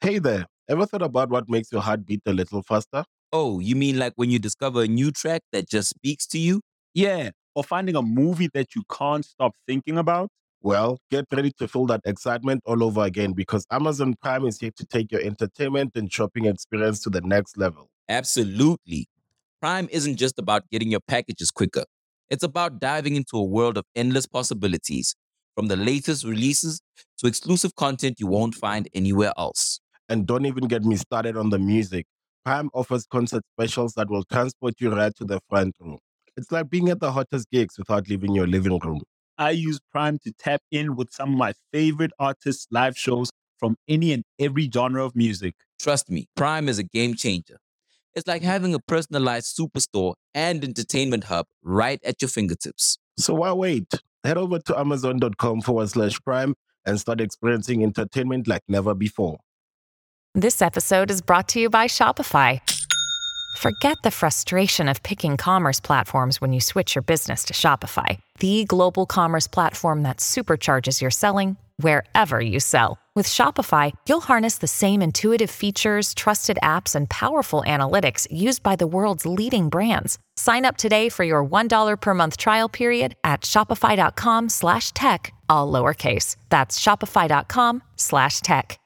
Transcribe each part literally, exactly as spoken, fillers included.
Hey there, ever thought about what makes your heart beat a little faster? Oh, you mean like when you discover a new track that just speaks to you? Yeah, or finding a movie that you can't stop thinking about. Well, get ready to feel that excitement all over again because Amazon Prime is here to take your entertainment and shopping experience to the next level. Absolutely. Prime isn't just about getting your packages quicker. It's about diving into a world of endless possibilities, from the latest releases to exclusive content you won't find anywhere else. And don't even get me started on the music. Prime offers concert specials that will transport you right to the front row. It's like being at the hottest gigs without leaving your living room. I use Prime to tap in with some of my favorite artists' live shows from any and every genre of music. Trust me, Prime is a game changer. It's like having a personalized superstore and entertainment hub right at your fingertips. So why wait? Head over to amazon.com forward slash prime and start experiencing entertainment like never before. This episode is brought to you by Shopify. Forget the frustration of picking commerce platforms when you switch your business to Shopify, the global commerce platform that supercharges your selling wherever you sell. With Shopify, you'll harness the same intuitive features, trusted apps, and powerful analytics used by the world's leading brands. Sign up today for your one dollar per month trial period at shopify.com slash tech, all lowercase. That's shopify.com slash tech.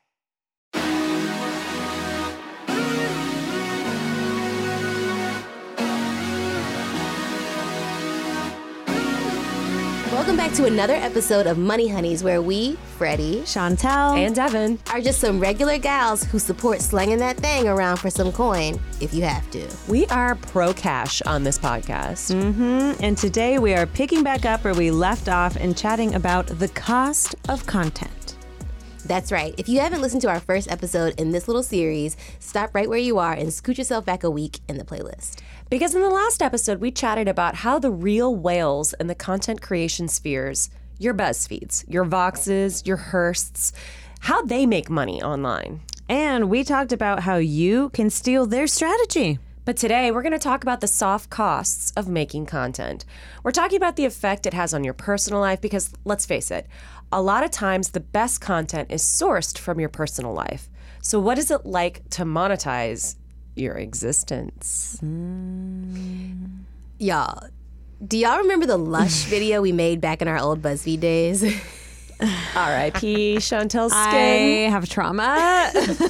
Welcome back to another episode of Money Honeys, where we, Freddie, Chantel, and Devin, are just some regular gals who support slanging that thing around for some coin if you have to. We are pro-cash on this podcast. Mm-hmm. And today we are picking back up where we left off and chatting about the cost of content. That's right. If you haven't listened to our first episode in this little series, stop right where you are and scoot yourself back a week in the playlist. Because in the last episode, we chatted about how the real whales in the content creation spheres, your BuzzFeeds, your Voxes, your Hearsts, how they make money online. And we talked about how you can steal their strategy. But today, we're going to talk about the soft costs of making content. We're talking about the effect it has on your personal life because, let's face it, a lot of times the best content is sourced from your personal life. So what is it like to monetize your existence? Mm. Y'all, do y'all remember the Lush video we made back in our old BuzzFeed days? R I P Chantel's skin. I have trauma.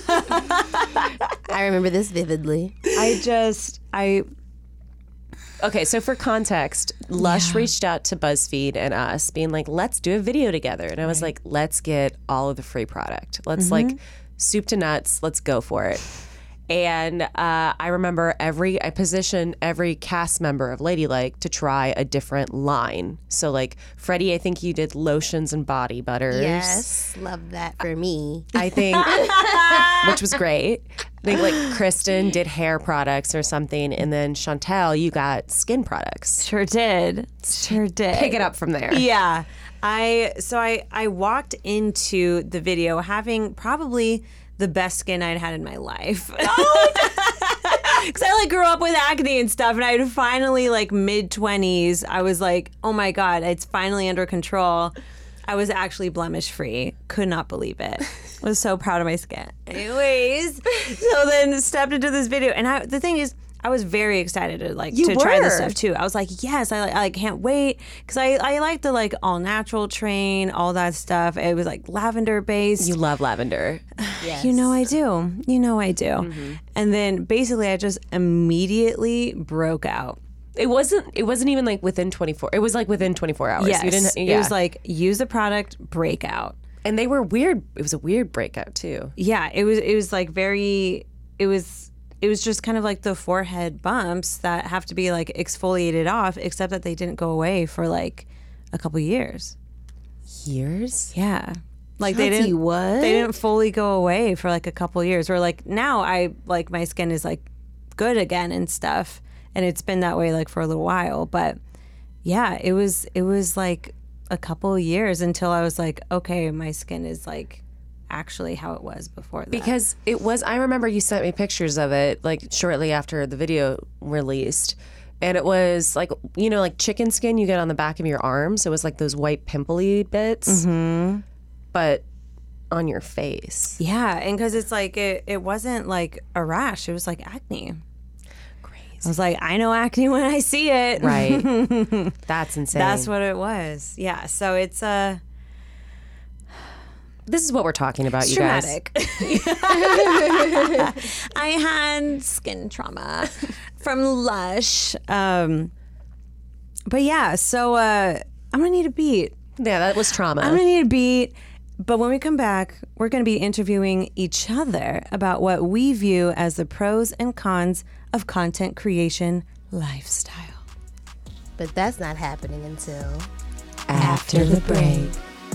I remember this vividly. I just, I... Okay, so for context, Lush yeah. reached out to BuzzFeed and us being like, let's do a video together. And I was right. like, let's get all of the free product. Let's mm-hmm. like soup to nuts. Let's go for it. And uh, I remember every, I positioned every cast member of Ladylike to try a different line. So like, Freddie, I think you did lotions and body butters. Yes, love that for me. I think, which was great. I think like Kristen did hair products or something. And then Chantel, you got skin products. Sure did. Sure did. Pick it up from there. Yeah. I, so I, I walked into the video having probably the best skin I'd had in my life. Oh, because I like grew up with acne and stuff, and I'd finally like mid twenties. I was like, oh my god, it's finally under control. I was actually blemish free. Could not believe it. Was so proud of my skin. Anyways, so then stepped into this video, and I, the thing is, I was very excited to like you to were. try this stuff too. I was like, yes, I, I can't wait because I, I like the like all natural train, all that stuff. It was like lavender based. You love lavender. Yes. You know I do. You know I do. Mm-hmm. And then basically I just immediately broke out. It wasn't it wasn't even like within twenty-four. It was like within twenty-four hours. Yes. You didn't, yeah. It was like use the product, break out. And they were weird. It was a weird breakout too. Yeah, it was it was like very it was It was just kind of like the forehead bumps that have to be like exfoliated off, except that they didn't go away for like a couple years. Years? Yeah. Like Chanty, they didn't what? They didn't fully go away for like a couple years. Or like now I like my skin is like good again and stuff. And it's been that way like for a little while. But yeah, it was it was like a couple years until I was like, okay, my skin is like actually how it was before that. Because it was, I remember you sent me pictures of it like shortly after the video released. And it was like, you know, like chicken skin you get on the back of your arms. It was like those white pimply bits. Mm-hmm. But on your face. Yeah, and because it's like it, it wasn't like a rash; it was like acne. Crazy. I was like, I know acne when I see it. Right. That's insane. That's what it was. Yeah. So it's uh This is what we're talking about, it's you traumatic. guys. I had skin trauma from Lush. Um, but yeah, so uh, I'm gonna need a beat. Yeah, that was trauma. I'm gonna need a beat. But when we come back, we're gonna be interviewing each other about what we view as the pros and cons of content creation lifestyle. But that's not happening until After the break.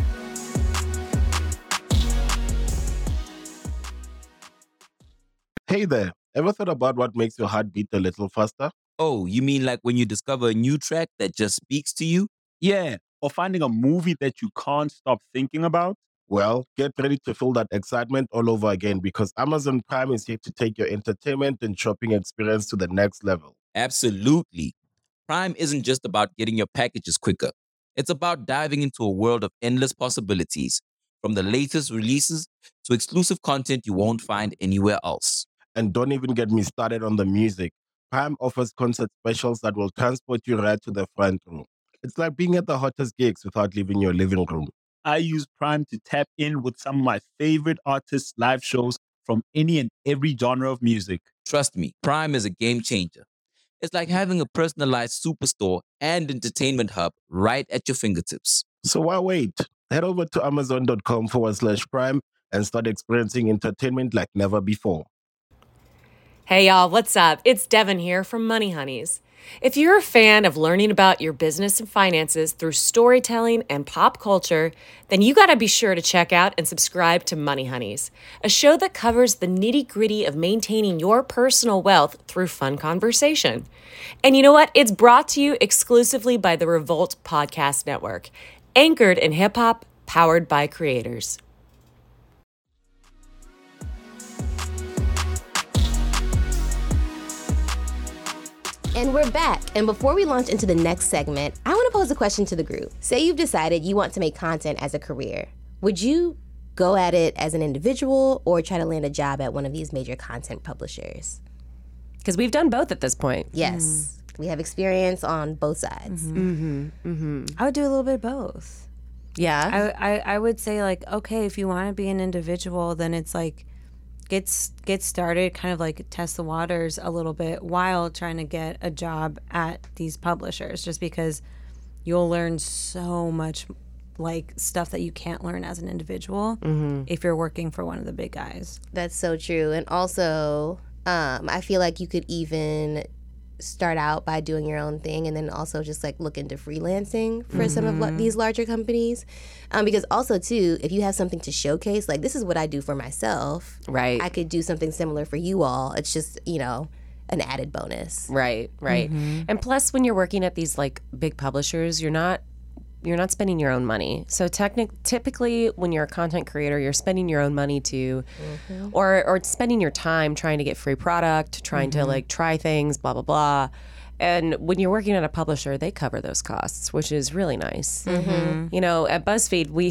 Hey there, ever thought about what makes your heart beat a little faster? Oh, you mean like when you discover a new track that just speaks to you? Yeah. Or finding a movie that you can't stop thinking about. Well, get ready to feel that excitement all over again because Amazon Prime is here to take your entertainment and shopping experience to the next level. Absolutely. Prime isn't just about getting your packages quicker. It's about diving into a world of endless possibilities, from the latest releases to exclusive content you won't find anywhere else. And don't even get me started on the music. Prime offers concert specials that will transport you right to the front row. It's like being at the hottest gigs without leaving your living room. I use Prime to tap in with some of my favorite artists' live shows from any and every genre of music. Trust me, Prime is a game changer. It's like having a personalized superstore and entertainment hub right at your fingertips. So why wait? Head over to amazon.com forward slash prime and start experiencing entertainment like never before. Hey y'all, what's up? It's Devin here from Money Honeys. If you're a fan of learning about your business and finances through storytelling and pop culture, then you gotta be sure to check out and subscribe to Money Honeys, a show that covers the nitty-gritty of maintaining your personal wealth through fun conversation. And you know what? It's brought to you exclusively by the Revolt Podcast Network, anchored in hip-hop, powered by creators. And we're back. And before we launch into the next segment, I want to pose a question to the group. Say you've decided you want to make content as a career. Would you go at it as an individual or try to land a job at one of these major content publishers? Because we've done both at this point. Yes. Mm. We have experience on both sides. Mm-hmm. Mm-hmm. I would do a little bit of both. Yeah. I, I, I would say, like, okay, if you want to be an individual, then it's like, Get, get started, kind of like test the waters a little bit while trying to get a job at these publishers, just because you'll learn so much like stuff that you can't learn as an individual mm-hmm. if you're working for one of the big guys. That's so true. And also, um, I feel like you could even start out by doing your own thing and then also just like look into freelancing for mm-hmm. some of lo- these larger companies. Um, because also too, if you have something to showcase, like this is what I do for myself. Right. I could do something similar for you all. It's just, you know, an added bonus. Right, right. Mm-hmm. And plus when you're working at these like big publishers, you're not you're not spending your own money. So technic- typically when you're a content creator, you're spending your own money to, mm-hmm. or or spending your time trying to get free product, trying mm-hmm. to like try things, blah, blah, blah. And when you're working at a publisher, they cover those costs, which is really nice. Mm-hmm. You know, at BuzzFeed, we,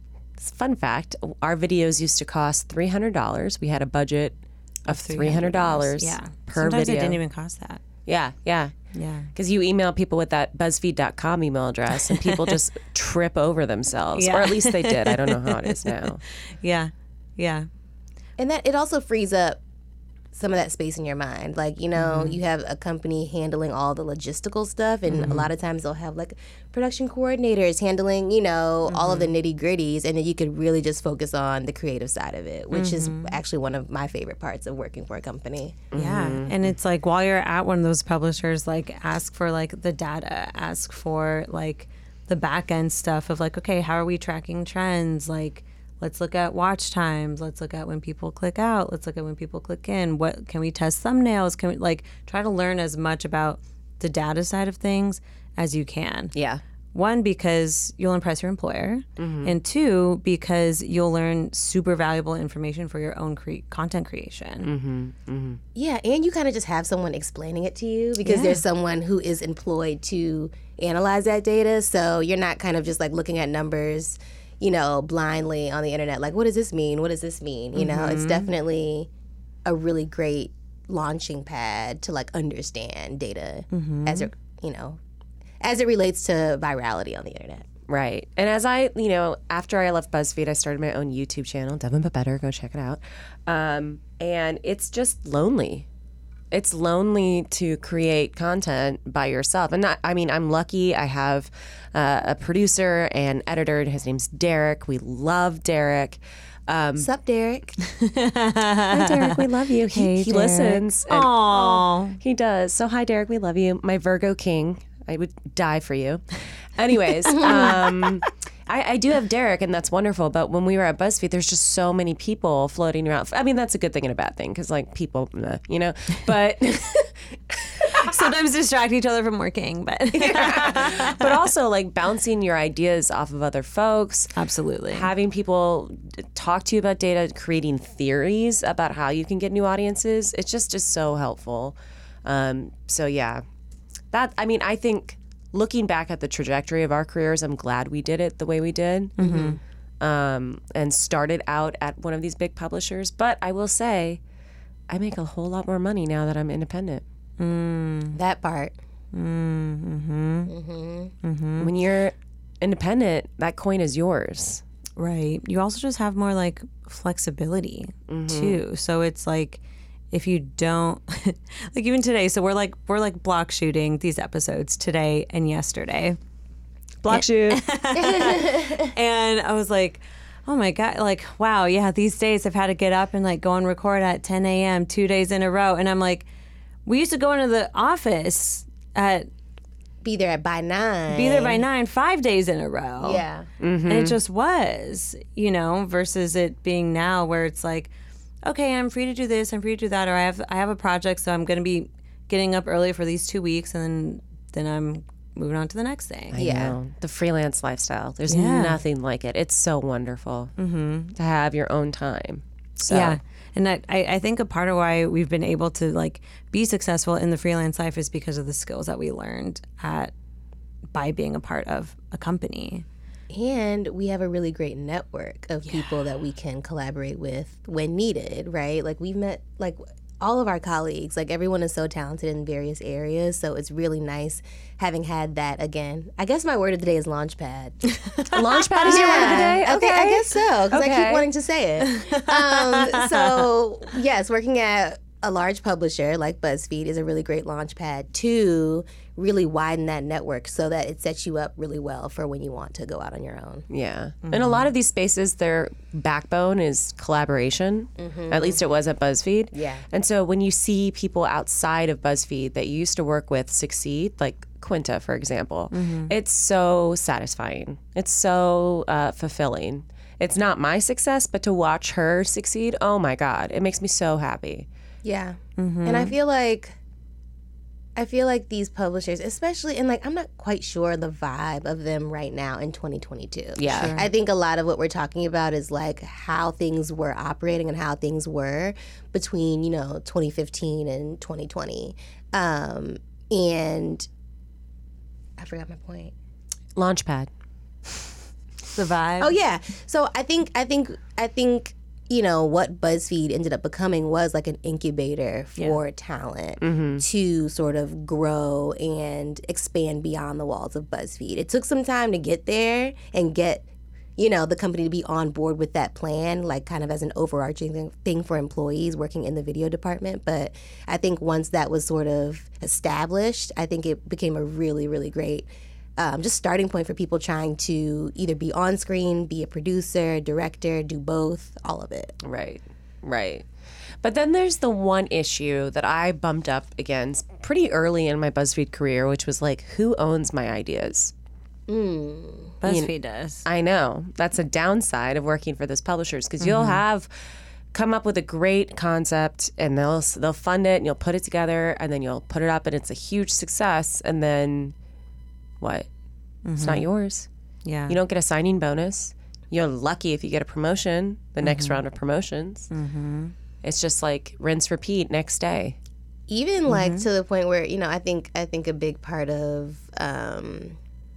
fun fact, our videos used to cost three hundred dollars. We had a budget of three hundred dollars yeah. per Sometimes video. it didn't even cost that. Yeah, yeah. Yeah. Because you email people with that BuzzFeed dot com email address and people just trip over themselves. Yeah. Or at least they did. I don't know how it is now. Yeah. Yeah. And that it also frees up some of that space in your mind. Like, you know, mm-hmm. you have a company handling all the logistical stuff, and mm-hmm. a lot of times they'll have like production coordinators handling, you know, mm-hmm. all of the nitty gritties, and then you could really just focus on the creative side of it, which mm-hmm. is actually one of my favorite parts of working for a company. Yeah. Mm-hmm. And it's like while you're at one of those publishers, like ask for like the data, ask for like the back end stuff of like, okay, how are we tracking trends? Like, let's look at watch times. Let's look at when people click out. Let's look at when people click in. What can we test thumbnails? Can we like try to learn as much about the data side of things as you can? Yeah. One, because you'll impress your employer, mm-hmm. and two, because you'll learn super valuable information for your own cre- content creation. Mm-hmm. Mm-hmm. Yeah, and you kind of just have someone explaining it to you because Yeah. there's someone who is employed to analyze that data. So you're not kind of just like looking at numbers, you know, blindly on the internet. Like, what does this mean? What does this mean? You know, it's definitely a really great launching pad to like understand data as it, you know, as it relates to virality on the internet. Right. And as I, you know, after I left BuzzFeed, I started my own YouTube channel, Devin But Better. Go check it out. Um, and it's just lonely. It's lonely to create content by yourself. And not, I mean, I'm lucky. I have uh, a producer and editor, and his name's Derek. We love Derek. Um, Sup, Derek? Hi, Derek. We love you. He, Hey, he Derek. listens. and- Aww. He does. So, hi, Derek. We love you. My Virgo King. I would die for you. Anyways, um, I, I do have Derek, and that's wonderful. But when we were at BuzzFeed, there's just so many people floating around. I mean, that's a good thing and a bad thing because, like, people, meh, you know. But Sometimes distract each other from working, but but also like bouncing your ideas off of other folks. absolutely. Having people talk to you about data, creating theories about how you can get new audiences. It's just just so helpful. Um, so yeah, that I mean, I think looking back at the trajectory of our careers, I'm glad we did it the way we did, um, and started out at one of these big publishers. But I will say, I make a whole lot more money now that I'm independent. That part. When you're independent, that coin is yours. Right. You also just have more like flexibility too. So it's like if you don't like even today, so we're like we're like block shooting these episodes today and yesterday. Block shoot. And I was like, oh my God, like, wow, yeah, these days I've had to get up and like go and record at ten a.m. two days in a row. And I'm like, we used to go into the office at Be there by nine. be there by nine, five days in a row. Yeah. And it just was, you know, versus it being now where it's like, okay, I'm free to do this, I'm free to do that, or I have I have a project, so I'm going to be getting up early for these two weeks, and then then I'm moving on to the next thing. I Yeah. know. The freelance lifestyle. There's Yeah. nothing like it. It's so wonderful to have your own time. So, Yeah. And I, I I think a part of why we've been able to like be successful in the freelance life is because of the skills that we learned at by being a part of a company. And we have a really great network of people that we can collaborate with when needed, right? Like we've met like all of our colleagues, like everyone is so talented in various areas. So it's really nice having had that again. I guess my word of the day is launchpad. Launchpad is your word of the day? Okay, I guess so, because I Okay. keep wanting to say it. Um, so, yes, working at a large publisher like BuzzFeed is a really great launch pad to really widen that network so that it sets you up really well for when you want to go out on your own. Yeah. In a lot of these spaces, their backbone is collaboration. At least it was at BuzzFeed. Yeah. And so when you see people outside of BuzzFeed that you used to work with succeed, like Quinta, for example, it's so satisfying. It's so uh, fulfilling. It's not my success, but to watch her succeed, oh my God, it makes me so happy. Yeah. And I feel like I feel like these publishers, especially, and like I'm not quite sure the vibe of them right now in twenty twenty-two. Yeah. Sure. I think a lot of what we're talking about is like how things were operating and how things were between, you know, twenty fifteen and twenty twenty. Um, and I forgot my point. Launchpad. The vibe. Oh yeah. So I think I think I think you know what BuzzFeed ended up becoming was like an incubator for talent to sort of grow and expand beyond the walls of BuzzFeed. It took some time to get there and get you know the company to be on board with that plan, like kind of as an overarching thing- thing for employees working in the video department. But I think once that was sort of established, I think it became a really really great Um, just starting point for people trying to either be on screen, be a producer, director, do both, all of it. Right, right. But then there's the one issue that I bumped up against pretty early in my BuzzFeed career, which was like, who owns my ideas? BuzzFeed does. I know. That's a downside of working for those publishers because you'll have come up with a great concept and they'll they'll fund it and you'll put it together and then you'll put it up and it's a huge success and then what? It's not yours. Yeah. You don't get a signing bonus. You're lucky if you get a promotion, the next round of promotions. It's just like rinse, repeat next day. Even like to the point where you know I think I think a big part of um,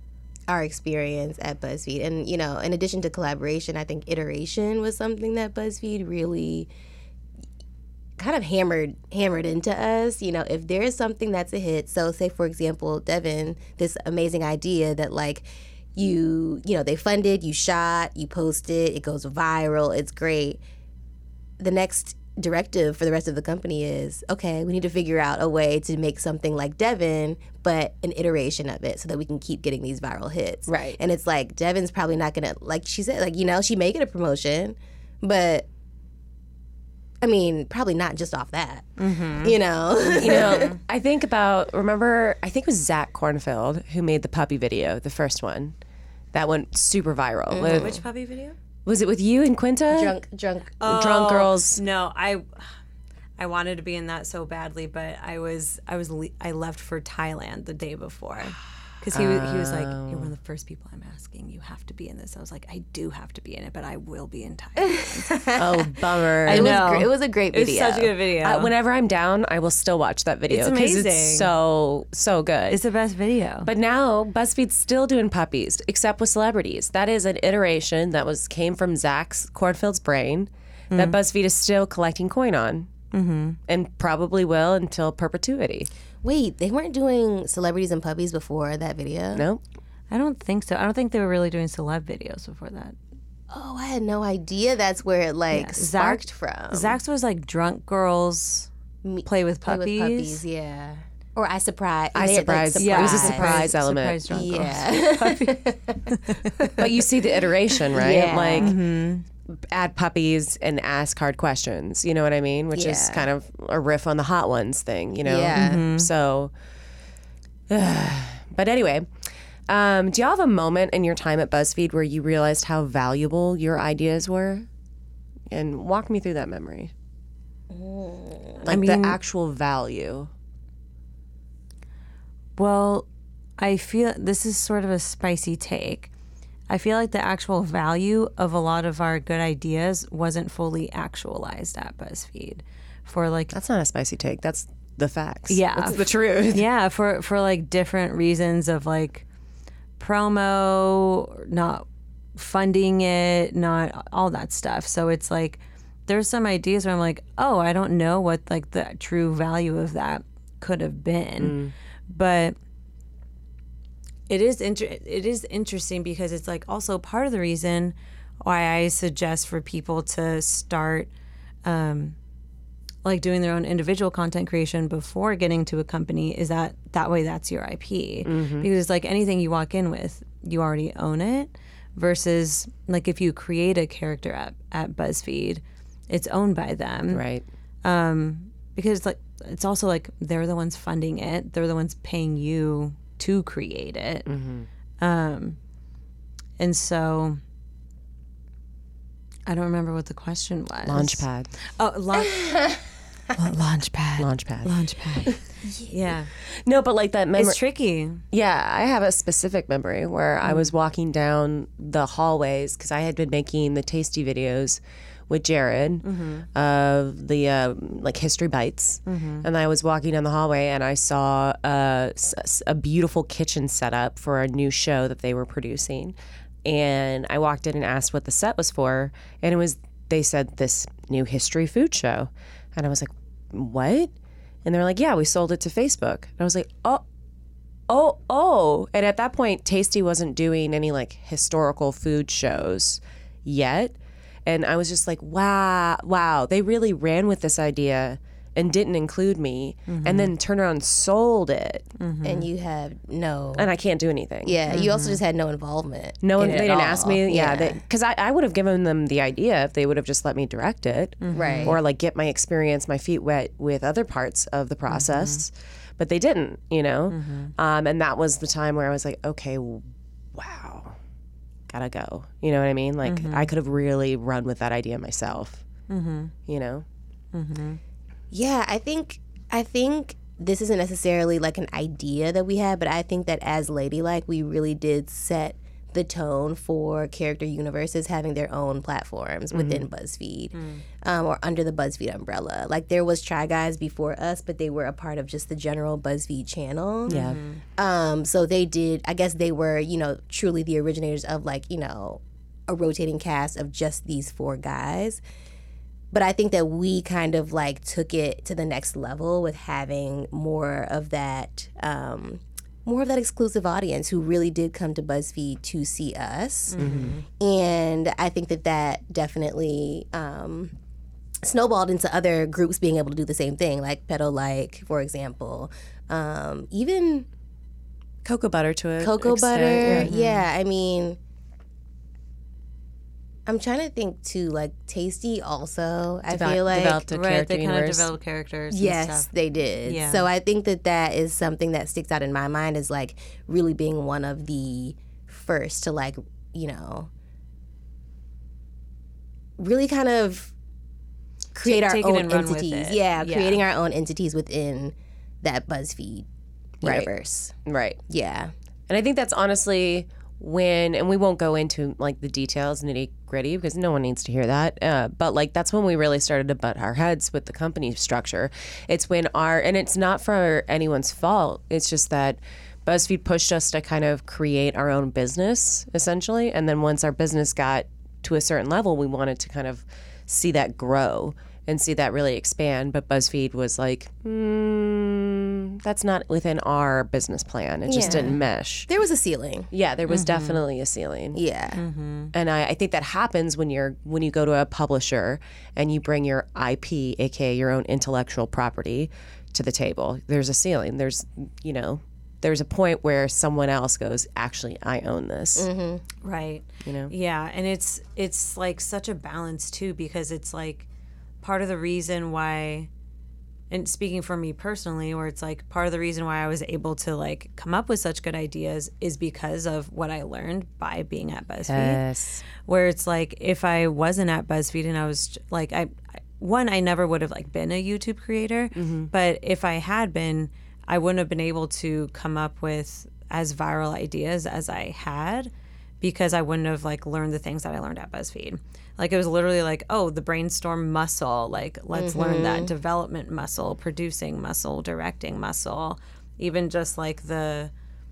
our experience at BuzzFeed. And, you know, in addition to collaboration, I think iteration was something that BuzzFeed really kind of hammered hammered into us. You know, if there is something that's a hit, so say, for example, Devin, this amazing idea that, like, you, you know, they funded, you shot, you posted, it goes viral, it's great. The next directive for the rest of the company is, okay, we need to figure out a way to make something like Devin, but an iteration of it so that we can keep getting these viral hits. Right. And it's like, Devin's probably not gonna, like she said, like, you know, she may get a promotion, but I mean, probably not just off that, Mm-hmm. you know? You know, I think about, remember, I think it was Zach Kornfield who made the puppy video, the first one. That went super viral. Mm-hmm. Which puppy video? Was it with you and Quinta? drunk, drunk. Drunk girls. No, I I wanted to be in that so badly, but I was I was le- I left for Thailand the day before. Because he was, he was like, you're one of the first people I'm asking. You have to be in this. I was like, I do have to be in it, but I will be in Thailand. Oh, bummer. It was, know. gr- it was a great It was video. such a good video. Uh, whenever I'm down, I will still watch that video. It's 'cause amazing. It's so, so good. It's the best video. But now BuzzFeed's still doing puppies, except with celebrities. That is an iteration that was came from Zach's Cornfield's brain that BuzzFeed is still collecting coin on, mm-hmm. and probably will until perpetuity. Wait, they weren't doing celebrities and puppies before that video? Nope. I don't think so. I don't think they were really doing celeb videos before that. Oh, I had no idea that's where it, like, Yeah, sparked Zach- from. Zach's was like drunk girls Me- play with Play puppies. with puppies, yeah. Or I surprise. I they had, like, surprised. Yeah, it was a surprise. surprise element. Surprise drunk girls. Yeah. But you see the iteration, right? Yeah. Like add puppies and ask hard questions. You know what I mean? Which is Yeah. kind of a riff on the Hot Ones thing, you know? Yeah. So, but anyway, um, do y'all have a moment in your time at BuzzFeed where you realized how valuable your ideas were? And walk me through that memory. Like I mean- the actual value. Well, I feel this is sort of a spicy take. I feel like the actual value of a lot of our good ideas wasn't fully actualized at BuzzFeed. For like, That's not a spicy take. That's the facts. Yeah. That's the truth. yeah, for for like different reasons of like promo, not funding it, not all that stuff. So it's like there's some ideas where I'm like, oh, I don't know what like the true value of that could have been, but it is inter- it is interesting because it's like also part of the reason why I suggest for people to start um, like doing their own individual content creation before getting to a company is that that way that's your I P. Because it's like anything you walk in with, you already own it, versus like if you create a character at, at BuzzFeed, it's owned by them. Right. Um, because like it's also like they're the ones funding it, they're the ones paying you to create it. Um, and so I don't remember what the question was. Launchpad. Oh, launch. Launchpad. Launchpad. Launchpad. Yeah. No, but like that memory. It's tricky. Yeah, I have a specific memory where I was walking down the hallways because I had been making the tasty videos with Jared of the uh, like History Bites, and I was walking down the hallway and I saw uh, s- a beautiful kitchen setup for a new show that they were producing, and I walked in and asked what the set was for, and it was they said this new history food show, and I was like, what? And they were like, yeah, we sold it to Facebook. And I was like, oh. Oh, oh. And at that point, Tasty wasn't doing any like historical food shows yet. And I was just like, wow, wow. They really ran with this idea and didn't include me and then turned around and sold it. And you have no. And I can't do anything. Yeah, you also just had no involvement. No one, in they it didn't at ask all. me. Yeah. Because I, I would have given them the idea if they would have just let me direct it. Right. Or like get my experience, my feet wet with other parts of the process. But they didn't, you know? Um, and that was the time where I was like, okay, wow, gotta go. You know what I mean? Like I could have really run with that idea myself, you know? Yeah, I think I think this isn't necessarily like an idea that we had, but I think that as Ladylike, we really did set the tone for character universes having their own platforms within BuzzFeed um, or under the BuzzFeed umbrella. Like there was Try Guys before us, but they were a part of just the general BuzzFeed channel. Yeah. Um, so they did, I guess they were, you know, truly the originators of like, you know, a rotating cast of just these four guys. But I think that we kind of like took it to the next level with having more of that, um, more of that exclusive audience who really did come to BuzzFeed to see us. Mm-hmm. And I think that that definitely um, snowballed into other groups being able to do the same thing, like Pedo Like, for example. Um, even Cocoa Butter to it. Cocoa extent, Butter. yeah. Yeah, I mean, I'm trying to think too, like Tasty also, I Devel- feel like. developed a Right, character they kind of universe. develop characters. and Yes, stuff. they did. Yeah. So I think that that is something that sticks out in my mind as like really being one of the first to like, you know, really kind of create our take it own and run with entities. it. Yeah, Yeah. creating our own entities within that BuzzFeed Right. universe. Right. Yeah. And I think that's honestly when, and we won't go into like the details, nitty gritty, because no one needs to hear that. Uh, but like that's when we really started to butt our heads with the company structure. It's when our, and it's not for anyone's fault. It's just that BuzzFeed pushed us to kind of create our own business essentially. And then once our business got to a certain level, we wanted to kind of see that grow and see that really expand. But BuzzFeed was like, mm, that's not within our business plan. It just Yeah. didn't mesh. There was a ceiling. Yeah, there was definitely a ceiling. Yeah. And I, I think that happens when you're when you go to a publisher and you bring your I P, aka your own intellectual property, to the table. There's a ceiling. There's you know, there's a point where someone else goes, actually, I own this. Right. You know? Yeah, and it's it's like such a balance too, because it's like part of the reason why, and speaking for me personally, where it's like part of the reason why I was able to like come up with such good ideas is because of what I learned by being at BuzzFeed. Yes. Where it's like if I wasn't at BuzzFeed and I was like I, I one I never would have like been a YouTube creator, but if I had been, I wouldn't have been able to come up with as viral ideas as I had, because I wouldn't have like learned the things that I learned at BuzzFeed. Like it was literally like, oh, the brainstorm muscle, like let's learn that development muscle, producing muscle, directing muscle, even just like the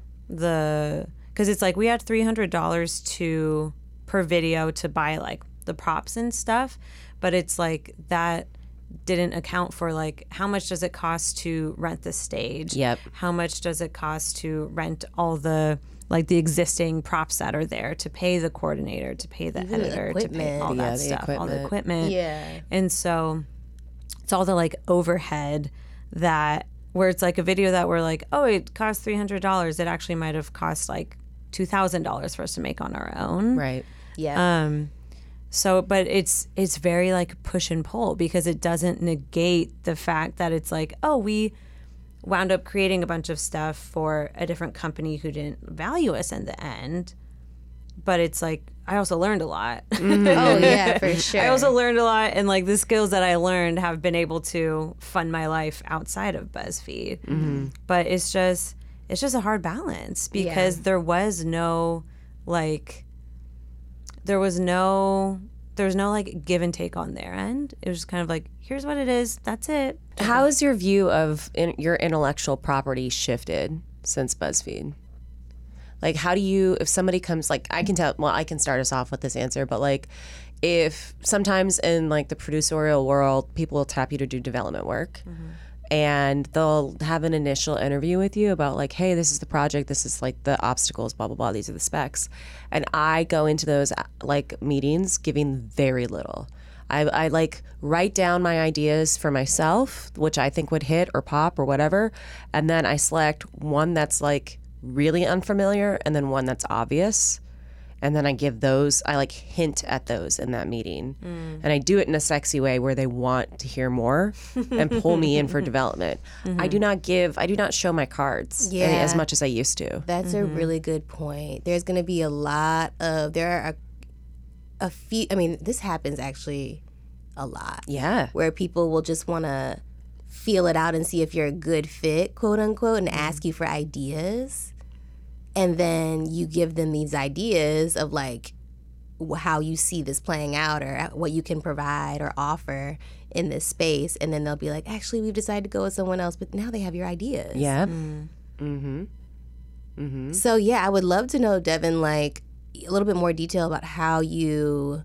the because it's like we had three hundred dollars to per video to buy like the props and stuff, but it's like that didn't account for like how much does it cost to rent the stage? Yep. How much does it cost to rent all the like the existing props that are there, to pay the coordinator, to pay the Even the editor, to pay equipment. all Yeah, that the stuff, all the equipment. equipment. Yeah. And so it's all the like overhead that where it's like a video that we're like, oh, it cost three hundred dollars. It actually might have cost like two thousand dollars for us to make on our own. Right. Yeah. Um, so, but it's it's very like push and pull, because it doesn't negate the fact that it's like, oh, we wound up creating a bunch of stuff for a different company who didn't value us in the end. But it's like, I also learned a lot. oh yeah, for sure. I also learned a lot, and like the skills that I learned have been able to fund my life outside of BuzzFeed. Mm-hmm. But it's just it's just a hard balance, because Yeah. there was no like there was no there was no like give and take on their end. It was just kind of like, here's what it is, that's it. How has your view of in, your intellectual property shifted since BuzzFeed? Like, how do you, if somebody comes, like, I can tell, well, I can start us off with this answer, but like, if sometimes in like the producerial world, people will tap you to do development work. And they'll have an initial interview with you about like, hey, this is the project, this is like the obstacles, blah, blah, blah, these are the specs. And I go into those like meetings giving very little. I, I like write down my ideas for myself, which I think would hit or pop or whatever. And then I select one that's like really unfamiliar and then one that's obvious. And then I give those, I like hint at those in that meeting. Mm. And I do it in a sexy way where they want to hear more and pull me in for development. Mm-hmm. I do not give, I do not show my cards any- Yeah. as much as I used to. That's a really good point. There's going to be a lot of, there are a, a few, I mean, this happens actually a lot. Yeah. Where people will just want to feel it out and see if you're a good fit, quote unquote, and ask you for ideas. and then you give them these ideas of like wh- how you see this playing out or what you can provide or offer in this space, and then they'll be like, actually, we've decided to go with someone else, but now they have your ideas. Yeah. Mm. Mm-hmm. Mm-hmm. So yeah, I would love to know, Devin, like a little bit more detail about how you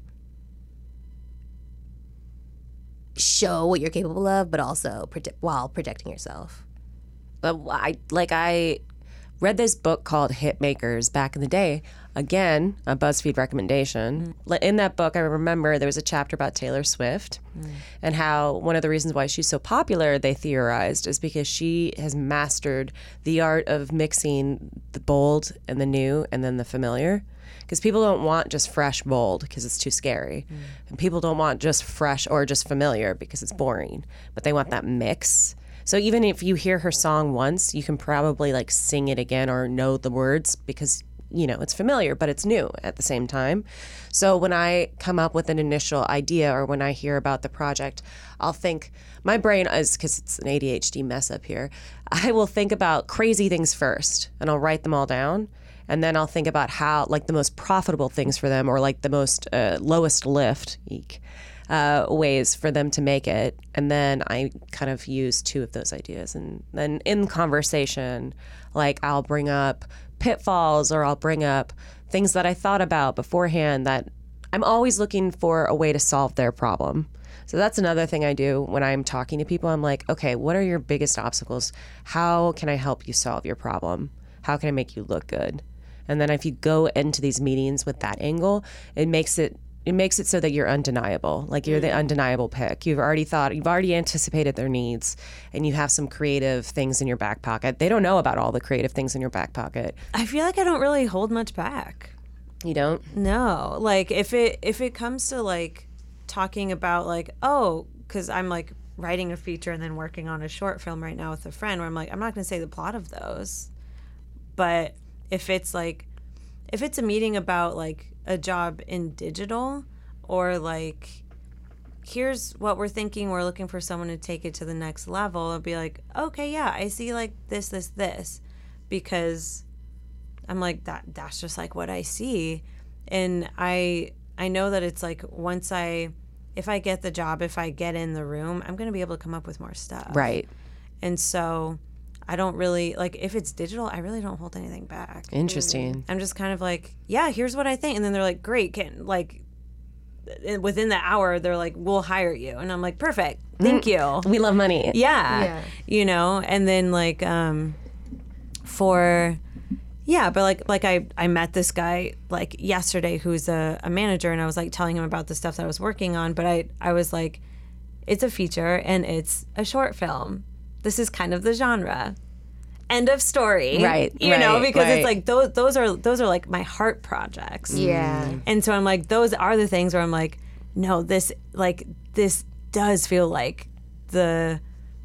show what you're capable of, but also prote- while protecting yourself. But I like I read this book called Hitmakers back in the day. Again, a BuzzFeed recommendation. Mm. In that book, I remember there was a chapter about Taylor Swift mm. and how one of the reasons why she's so popular, they theorized, is because she has mastered the art of mixing the bold and the new and then the familiar. Because people don't want just fresh bold because it's too scary. Mm. And people don't want just fresh or just familiar because it's boring. But they want that mix. So even if you hear her song once, you can probably like sing it again or know the words because, you know, it's familiar, but it's new at the same time. So when I come up with an initial idea or when I hear about the project, I'll think, my brain is, because it's an A D H D mess up here, I will think about crazy things first and I'll write them all down. And then I'll think about how, like, the most profitable things for them or, like, the most uh, lowest lift eek, uh, ways for them to make it. And then I kind of use two of those ideas. And then in conversation, like, I'll bring up pitfalls or I'll bring up things that I thought about beforehand that I'm always looking for a way to solve their problem. So that's another thing I do when I'm talking to people. I'm like, okay, what are your biggest obstacles? How can I help you solve your problem? How can I make you look good? And then if you go into these meetings with that angle, it makes it it makes it so that you're undeniable. Like you're the undeniable pick. You've already thought, you've already anticipated their needs, and you have some creative things in your back pocket. They don't know about all the creative things in your back pocket. I feel like I don't really hold much back. You don't? No. Like if it if it comes to like talking about like, oh, because I'm like writing a feature and then working on a short film right now with a friend where I'm like, I'm not going to say the plot of those. But if it's like, if it's a meeting about like a job in digital or like, here's what we're thinking, we're looking for someone to take it to the next level, I'll be like, okay, yeah, I see like this, this, this, because I'm like, that that's just like what I see. And I I know that it's like once I, if I get the job, if I get in the room, I'm going to be able to come up with more stuff. Right. And so I don't really, like, if it's digital, I really don't hold anything back. Interesting. I'm just kind of like, yeah, here's what I think. And then they're like, great, can, like, within the hour, they're like, we'll hire you. And I'm like, perfect. Thank you. We love money. Yeah. Yeah. You know, and then, like, um, for, yeah, but, like, like I, I met this guy, like, yesterday who's a, a manager, and I was, like, telling him about the stuff that I was working on. But I, I was like, it's a feature, and it's a short film. This is kind of the genre. End of story. Right. You right, know, because right. it's like those those are those are like my heart projects. Yeah. And so I'm like, those are the things where I'm like, no, this like this does feel like the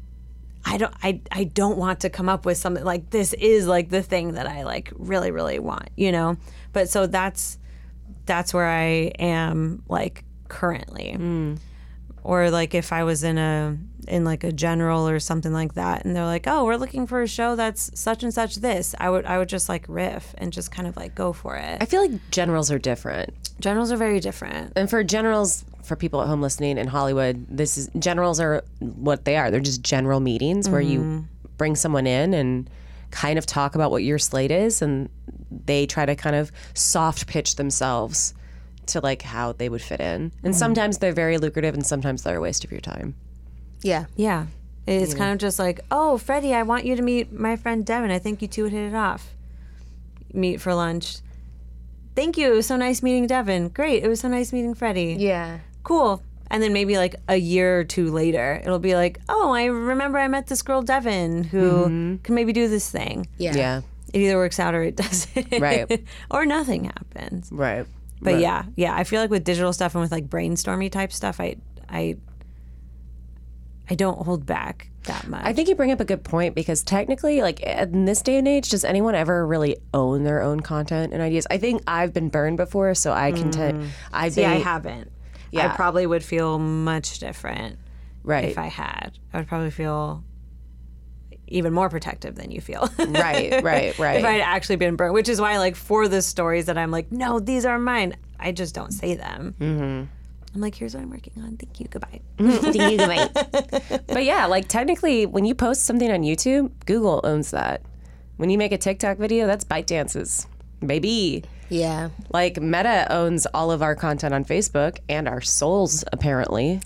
I don't I I don't want to come up with something like this is like the thing that I like really, really want, you know? But so that's that's where I am like currently. Mm. Or like if I was in a in like a general or something like that, and they're like, "Oh, we're looking for a show that's such and such this," I would I would just like riff and just kind of like go for it. I feel like generals are different. Generals are very different. And for generals, for people at home listening in Hollywood, this is generals are what they are. They're just general meetings mm-hmm. where you bring someone in and kind of talk about what your slate is, and they try to kind of soft pitch themselves to like how they would fit in. And mm-hmm. sometimes they're very lucrative, and sometimes they're a waste of your time. Yeah. Yeah. It's You kind know. of just like, oh, Freddie, I want you to meet my friend Devin. I think you two would hit it off. Meet for lunch. Thank you. It was so nice meeting Devin. Great. It was so nice meeting Freddie. Yeah. Cool. And then maybe like a year or two later, it'll be like, oh, I remember I met this girl Devin who Mm-hmm. can maybe do this thing. Yeah. Yeah. It either works out or it doesn't. Right. Or nothing happens. Right. But Right. yeah, yeah, I feel like with digital stuff and with like brainstormy type stuff, I, I, I don't hold back that much. I think you bring up a good point, because technically, like in this day and age, does anyone ever really own their own content and ideas? I think I've been burned before, so I can tell. I See, I haven't. Yeah. I probably would feel much different Right. if I had. I would probably feel even more protective than you feel. Right, right, right. If I'd actually been burnt, which is why, like, for the stories that I'm like, no, these are mine, I just don't say them. Mm-hmm. I'm like, here's what I'm working on. Thank you. Goodbye. Thank you, goodbye. But yeah, like technically, when you post something on YouTube, Google owns that. When you make a TikTok video, that's ByteDance's, baby. Yeah. Like Meta owns all of our content on Facebook and our souls, apparently.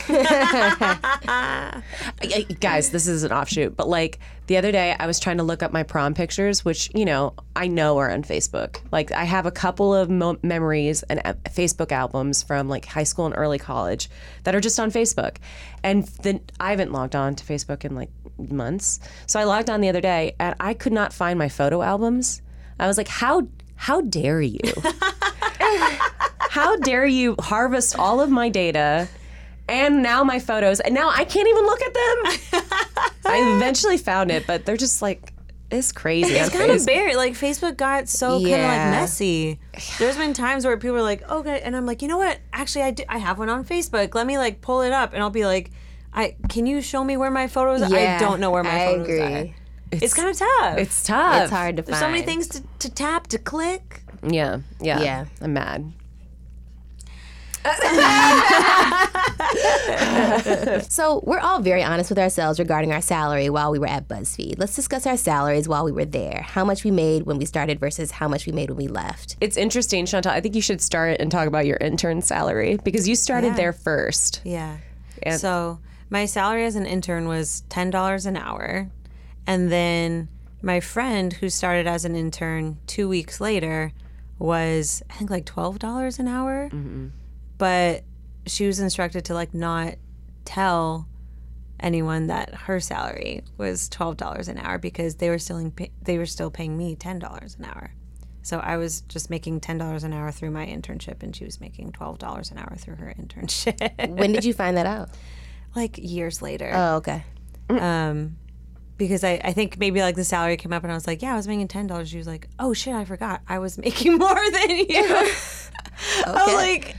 Guys, this is an offshoot, but like the other day I was trying to look up my prom pictures, which, you know, I know are on Facebook. Like I have a couple of mo- memories and uh, Facebook albums from like high school and early college that are just on Facebook. And then I haven't logged on to Facebook in like months. So I logged on the other day and I could not find my photo albums. I was like, how How dare you? How dare you harvest all of my data and now my photos, and now I can't even look at them? I eventually found it, but they're just like, it's crazy. It's kind of buried. Like, Facebook got so kind of Yeah. like messy. There's been times where people are like, okay, and I'm like, you know what? Actually, I, do, I have one on Facebook. Let me like pull it up, and I'll be like, I can you show me where my photos are? Yeah, I don't know where my I photos agree. are. It's, it's kind of tough. It's tough. It's hard to There's find. so many things to, to tap, to click. Yeah, yeah, Yeah. I'm mad. So we're all very honest with ourselves regarding our salary while we were at BuzzFeed. Let's discuss our salaries while we were there. How much we made when we started versus how much we made when we left. It's interesting, Chantal. I think you should start and talk about your intern salary because you started Yeah. there first. Yeah. And- So my salary as an intern was ten dollars an hour. And then my friend who started as an intern two weeks later was, I think, like twelve dollars an hour. Mm-hmm. But she was instructed to like not tell anyone that her salary was twelve dollars an hour because they were still in, they were still paying me ten dollars an hour. So I was just making ten dollars an hour through my internship, and she was making twelve dollars an hour through her internship. When did you find that out? Like years later. Oh, okay. Um, because I, I think maybe like the salary came up and I was like, yeah, I was making ten dollars. She was like, oh shit, I forgot. I was making more than you. I was like,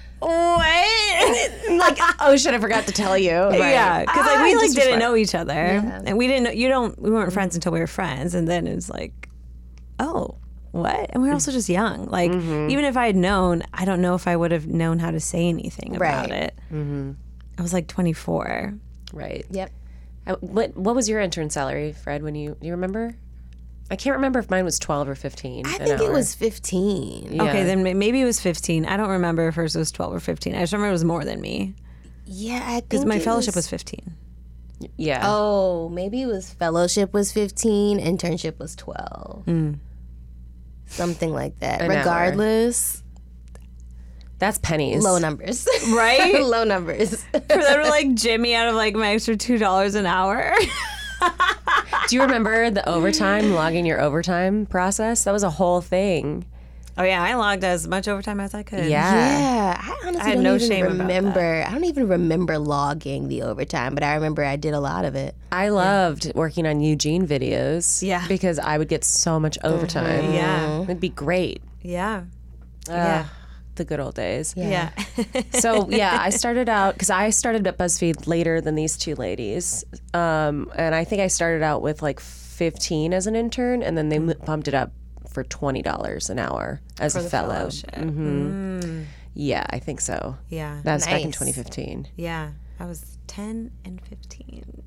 what? Like, oh shit, I forgot to tell you. Yeah, because like Ah, we like just didn't fun. know each other, and we didn't know you don't we weren't friends until we were friends, and then it's like, oh, what? And we were also just young. Like even if I had known, I don't know if I would have known how to say anything about Right. it. Mm-hmm. I was like twenty-four. Right. Yep. Uh, What What was your intern salary, Fred? When you do you remember? I can't remember if mine was twelve or fifteen. I an think it hour. was fifteen. Yeah. Okay, then ma- maybe it was fifteen. I don't remember if hers was twelve or fifteen. I just remember it was more than me Yeah, I think because my it fellowship was was fifteen. Yeah. Oh, maybe it was fellowship was fifteen, internship was twelve. Something like that. An hour. Regardless, That's pennies. low numbers. Right? Low numbers. For them to like jim me out of like my extra two dollars an hour. Do you remember the overtime, logging your overtime process? That was a whole thing. Oh yeah, I logged as much overtime as I could. Yeah. Yeah, I honestly I had don't no even shame about remember. I don't even remember logging the overtime, but I remember I did a lot of it. I loved working on Eugene videos. Yeah. Because I would get so much overtime. Yeah. It'd be great. Yeah. Yeah. The good old days. Yeah. So yeah, I started out because I started at BuzzFeed later than these two ladies, um, and I think I started out with like fifteen as an intern, and then they m bumped it up for twenty dollars an hour as For a the fellow. fellowship. hmm Yeah, I think so. Yeah. That was back in Nice. twenty fifteen. Yeah. I was ten and fifteen.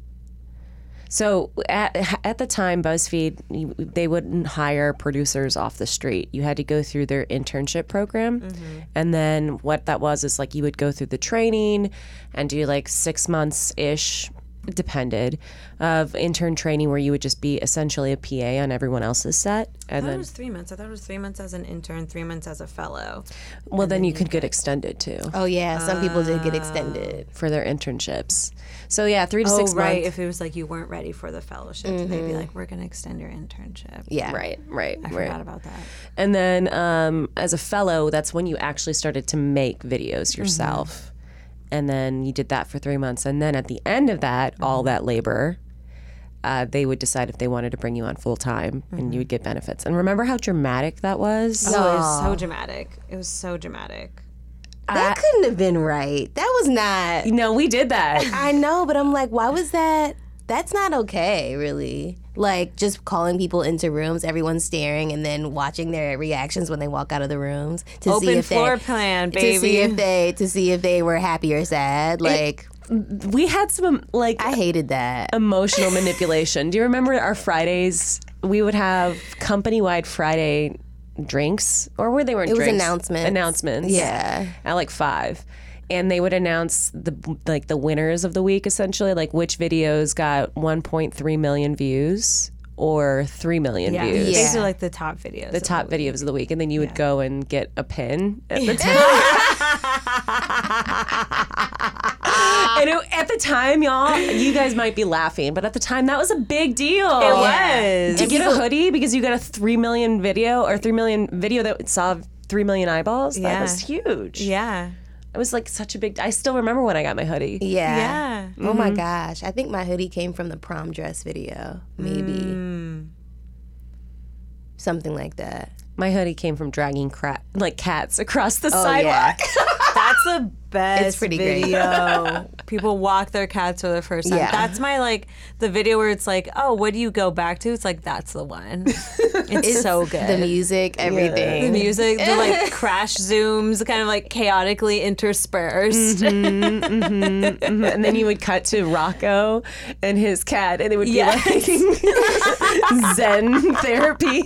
So at, at the time, BuzzFeed, you- they wouldn't hire producers off the street. You had to go through their internship program. And then what that was is like you would go through the training and do like six months-ish, depended, of intern training where you would just be essentially a P A on everyone else's set. I And thought it then, was three months. I thought it was three months as an intern, three months as a fellow. well, then you could get extended too Oh yeah, some people did get extended. for their internships. So yeah, three to Oh, six right. months. If it was like you weren't ready for the fellowship, they'd be like, we're going to extend your internship. Yeah. Right, right, I right. forgot about that. And then um, as a fellow, that's when you actually started to make videos yourself. And then you did that for three months. And then at the end of that, all that labor, uh, they would decide if they wanted to bring you on full time and you would get benefits. And remember how dramatic that was? Oh, it was so dramatic. It was so dramatic. That couldn't have been right. That was not. No, we did that. I know, but I'm like, why was that? that's not okay, really. Like, just calling people into rooms, everyone's staring, and then watching their reactions when they walk out of the rooms to Open see if floor they, plan, to see baby. if they to see if they were happy or sad. Like, We had some like I hated that. emotional manipulation. Do you remember our Fridays? We would have company-wide Friday drinks, or were they weren't It was drinks? announcements. Announcements. Yeah. At like five. And they would announce the like the winners of the week, essentially, like which videos got one point three million views or three million Yeah. views. These Yeah. are like the top videos. The of top week. videos of the week, and then you would go and get a pin at the time. And it, at the time, y'all, you guys might be laughing, but at the time, that was a big deal. It was. To get a hoodie because you got a three million video or three million video that saw three million eyeballs. That Yeah. was huge. Yeah. It was like such a big. I still remember when I got my hoodie. Yeah. Yeah. Oh my gosh. I think my hoodie came from the prom dress video. Maybe. Mm. Something like that. My hoodie came from dragging cra- like cats across the Oh, sidewalk. yeah. That's the best It's pretty great. video. People walk their cats for the first time. Yeah. That's my like the video where it's like, oh, what do you go back to? It's like that's the one. It's, so good. The music, everything. The music, the like crash zooms, kind of like chaotically interspersed. Mhm, and then you would cut to Rocco and his cat, and it would be Yes. like Zen therapy.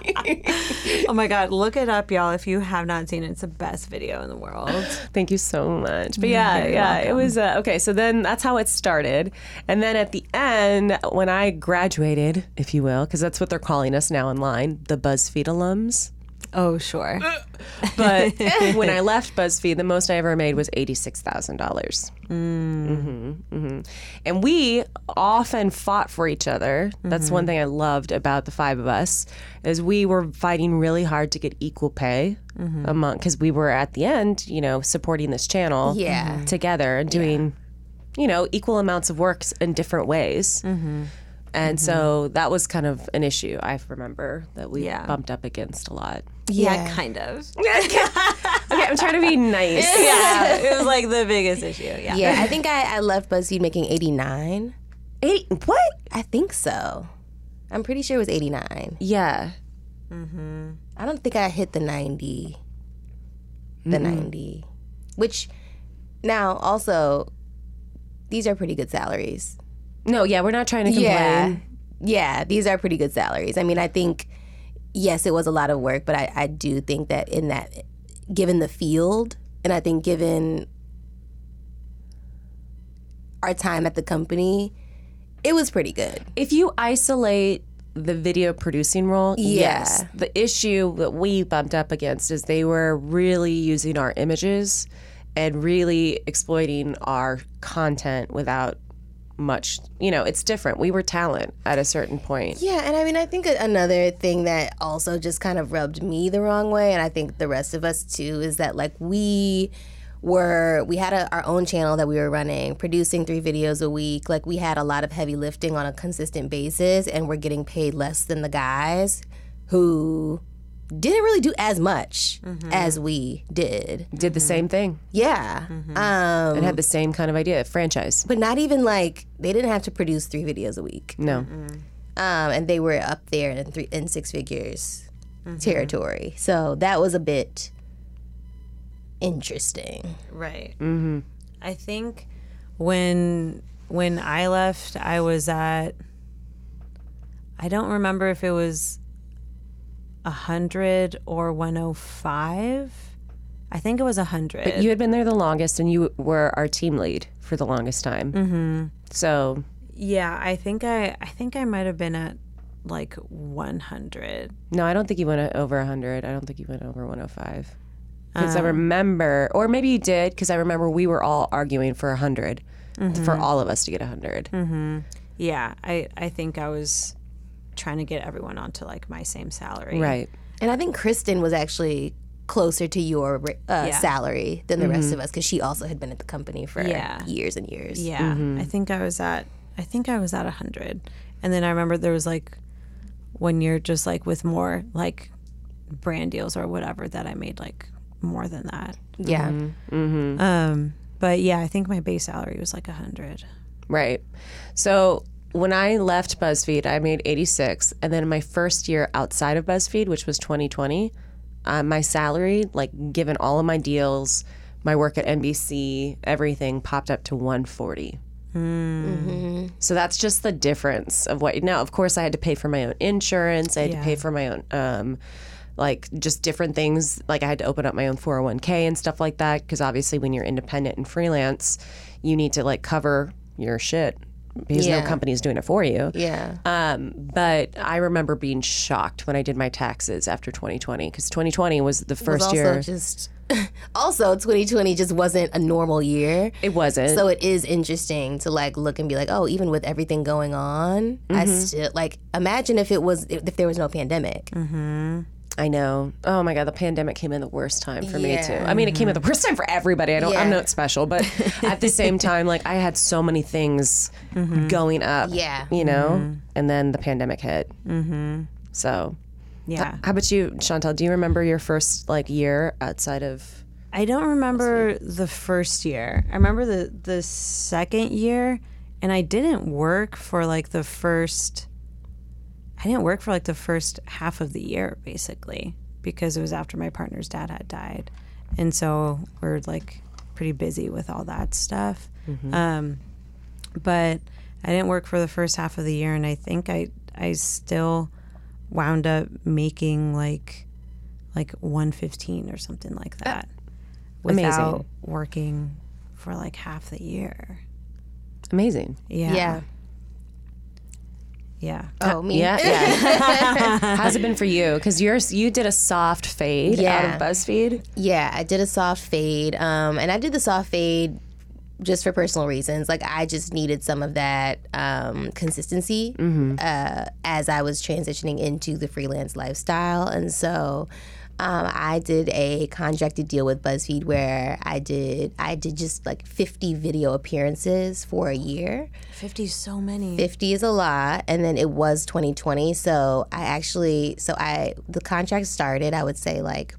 Oh my god, look it up, y'all! If you have not seen it, it's the best video in the world. Thank you so much. But yeah, yeah, it was uh, okay. So then that's how it started, and then at the end, when I graduated, if you will, because that's what they're calling us now online, the BuzzFeed alums. Oh sure. But when I left BuzzFeed, the most I ever made was eighty-six thousand dollars. Mm-hmm, mm-hmm. And we often fought for each other. That's one thing I loved about the five of us, is we were fighting really hard to get equal pay among, because we were at the end, you know, supporting this channel Yeah. together and doing, you know, equal amounts of work in different ways. And so that was kind of an issue I remember that we Yeah. bumped up against a lot. Yeah, Yeah. kind of. Okay, I'm trying to be nice. Yeah, it was like the biggest issue. Yeah. Yeah, I think I, I left BuzzFeed making eighty-nine. Eight, what? I think so. I'm pretty sure it was eighty-nine. Yeah. I don't think I hit the ninety. The ninety. Which, now, also, these are pretty good salaries. No, yeah, we're not trying to complain. Yeah. Yeah, these are pretty good salaries. I mean, I think, yes, it was a lot of work, but I, I do think that in that, given the field, and I think given our time at the company, it was pretty good. If you isolate the video producing role, Yeah. yes. The issue that we bumped up against is they were really using our images and really exploiting our content without much, you know, it's different. We were talent at a certain point. Yeah, and I mean, I think another thing that also just kind of rubbed me the wrong way, and I think the rest of us too, is that like we were, we had a, our own channel that we were running, producing three videos a week. Like we had a lot of heavy lifting on a consistent basis, and we're getting paid less than the guys who didn't really do as much as we did. Did the same thing Yeah. Um, and had the same kind of idea, franchise. but not even like, they didn't have to produce three videos a week. No. Um, and they were up there in three in six figures territory. So that was a bit interesting. Right. Mm-hmm. I think when when I left, I was at. I don't remember if it was a hundred or one oh five. I think it was a hundred. But you had been there the longest and you were our team lead for the longest time. Mm-hmm. So yeah, I think I I think I might have been at like one hundred. no, I don't think you went over one hundred. I don't think you went over one oh five. Because I remember, or maybe you did, because I remember we were all arguing for one hundred, for all of us to get one hundred. Yeah, I I think I was trying to get everyone onto like my same salary. Right. And I think Kristen was actually closer to your uh, Yeah. salary than the rest of us because she also had been at the company for Yeah. years and years. Yeah, I think I was at I think I was at a hundred, and then I remember there was like when you're just like with more like brand deals or whatever that I made like more than that. Yeah. Um, but yeah, I think my base salary was like a hundred. Right. So when I left BuzzFeed, I made eighty-six, and then my first year outside of BuzzFeed, which was twenty twenty, uh, my salary, like given all of my deals, my work at N B C, everything popped up to one forty. Mm-hmm. So that's just the difference of what. Now, of course, I had to pay for my own insurance. I had Yeah. to pay for my own, um, like just different things. Like I had to open up my own four oh one k and stuff like that. Because obviously, when you're independent and freelance, you need to like cover your shit because Yeah. no company's doing it for you. Yeah. Um, but I remember being shocked when I did my taxes after twenty twenty because twenty twenty was the It was first also year. just also twenty twenty just wasn't a normal year. It wasn't. So it is interesting to like look and be like, oh, even with everything going on, I still like imagine if it was if there was no pandemic. I know. Oh my God, the pandemic came in the worst time for me Yeah. too. I mean, it came at the worst time for everybody. I don't. I'm Yeah. not special, but at the same time, like I had so many things going up. Yeah. You know, and then the pandemic hit. Mm-hmm. So, Yeah. how about you, Chantal? Do you remember your first like year outside of? I don't remember the first year. I remember the the second year, and I didn't work for like the first. I didn't work for like the first half of the year, basically, because it was after my partner's dad had died, and so we're like pretty busy with all that stuff. Um, but I didn't work for the first half of the year, and I think I I still wound up making like like one fifteen or something like that. Amazing. Without working for like half the year. Amazing. Yeah. Yeah. Yeah. Oh, me. Yeah, yeah. How's it been for you? Because yours, you did a soft fade out Yeah. of BuzzFeed. Yeah, I did a soft fade. Um, and I did the soft fade just for personal reasons. Like I just needed some of that um, consistency uh, as I was transitioning into the freelance lifestyle. And so um, I did a contracted deal with BuzzFeed where I did I did just like fifty video appearances for a year. fifty is so many. fifty is a lot, and then it was twenty twenty. So I actually, so I the contract started. I would say like,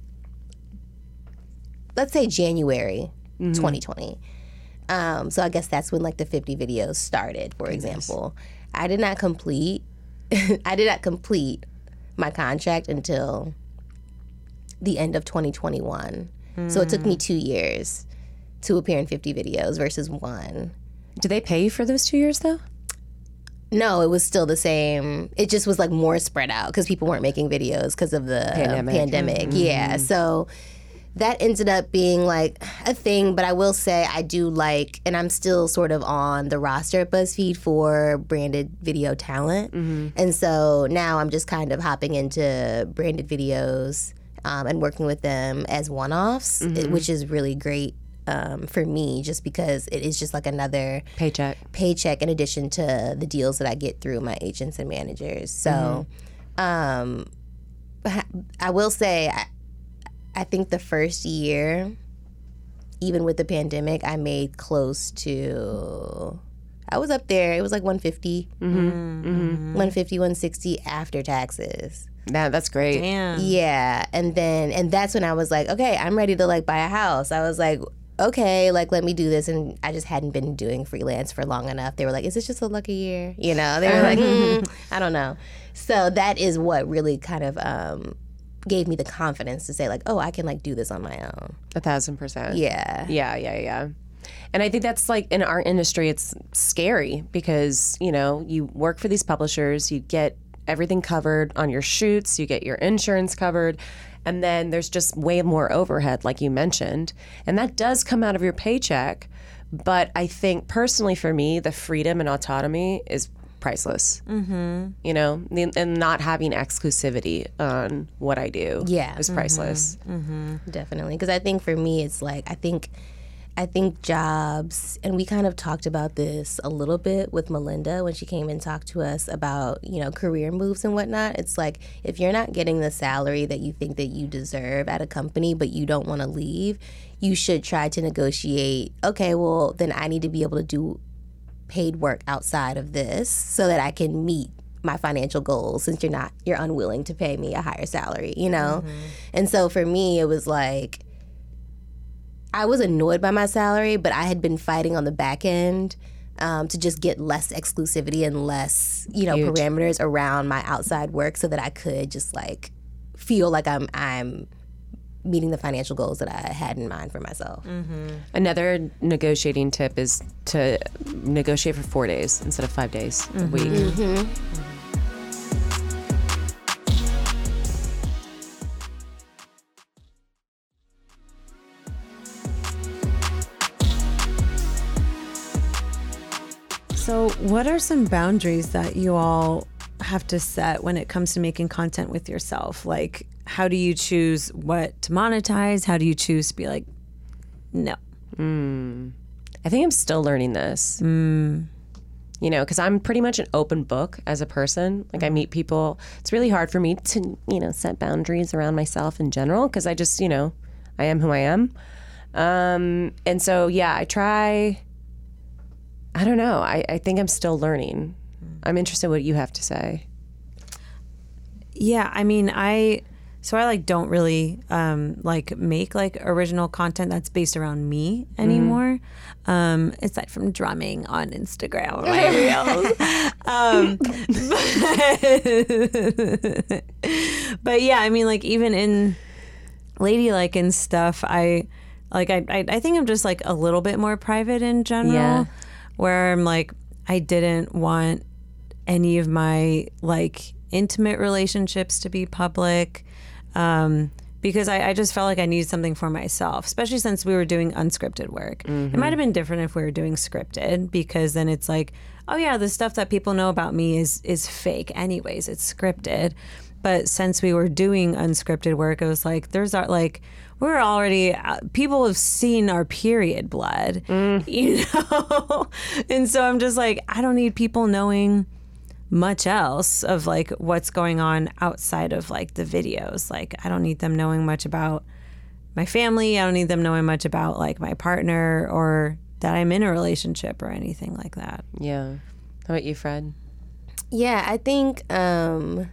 let's say January twenty twenty. Um, so I guess that's when like the fifty videos started. For example, I did not complete. I did not complete my contract until the end of twenty twenty-one. So it took me two years to appear in fifty videos versus one. Did they pay you for those two years though? No, it was still the same. It just was like more spread out because people weren't making videos because of the Pandemic. pandemic. Yeah. So that ended up being like a thing. But I will say I do like, and I'm still sort of on the roster at BuzzFeed for branded video talent. And so now I'm just kind of hopping into branded videos um, and working with them as one-offs, it- which is really great um, for me just because it is just like another Paycheck. paycheck in addition to the deals that I get through my agents and managers. So um, ha- I will say, I, I think the first year, even with the pandemic, I made close to, I was up there. It was like one fifty, one fifty, one sixty after taxes. Yeah, that's great. Damn. Yeah, and then and that's when I was like, okay, I'm ready to like buy a house. I was like, okay, like let me do this, and I just hadn't been doing freelance for long enough. They were like, is this just a lucky year? You know, they were like, mm, I don't know. So that is what really kind of um, gave me the confidence to say like, oh, I can like do this on my own. A thousand percent. Yeah. Yeah, yeah, yeah. And I think that's like in our industry, it's scary because, you know, you work for these publishers, you get everything covered on your shoots, you get your insurance covered, and then there's just way more overhead, like you mentioned. And that does come out of your paycheck. But I think personally for me, the freedom and autonomy is priceless. Mm-hmm. You know, and and not having exclusivity on what I do Yeah. is priceless. Definitely, because I think for me, it's like I think, I think jobs, and we kind of talked about this a little bit with Melinda when she came and talked to us about you know career moves and whatnot. It's like if you're not getting the salary that you think that you deserve at a company, but you don't want to leave, you should try to negotiate. Okay, well then I need to be able to do paid work outside of this so that I can meet my financial goals since you're not you're unwilling to pay me a higher salary, you know? And so for me it was like I was annoyed by my salary, but I had been fighting on the back end um, to just get less exclusivity and less, you know, Huge. parameters around my outside work so that I could just like feel like I'm I'm meeting the financial goals that I had in mind for myself. Another negotiating tip is to negotiate for four days instead of five days a week. So, what are some boundaries that you all have to set when it comes to making content with yourself? Like, how do you choose what to monetize? How do you choose to be like, no? I think I'm still learning this. You know, because I'm pretty much an open book as a person. Like I meet people. It's really hard for me to, you know, set boundaries around myself in general because I just, you know, I am who I am. Um, and so, yeah, I try. I don't know. I, I think I'm still learning. I'm interested in what you have to say. Yeah, I mean, I so I like don't really um, like make like original content that's based around me anymore. Um, aside from drumming on Instagram, on my reels. Um, but, but yeah, I mean, like even in Ladylike and stuff, I like I, I I think I'm just like a little bit more private in general. Yeah. Where I'm like, I didn't want any of my like intimate relationships to be public um, because I, I just felt like I needed something for myself, especially since we were doing unscripted work. It might have been different if we were doing scripted because then it's like, oh yeah, the stuff that people know about me is is fake anyways, it's scripted. But since we were doing unscripted work, it was like, there's our, like, we're already, uh, people have seen our period blood, you know? And so I'm just like, I don't need people knowing much else of like what's going on outside of like the videos. Like, I don't need them knowing much about my family. I don't need them knowing much about like my partner or that I'm in a relationship or anything like that. Yeah. How about you, Fred? Yeah, I think um,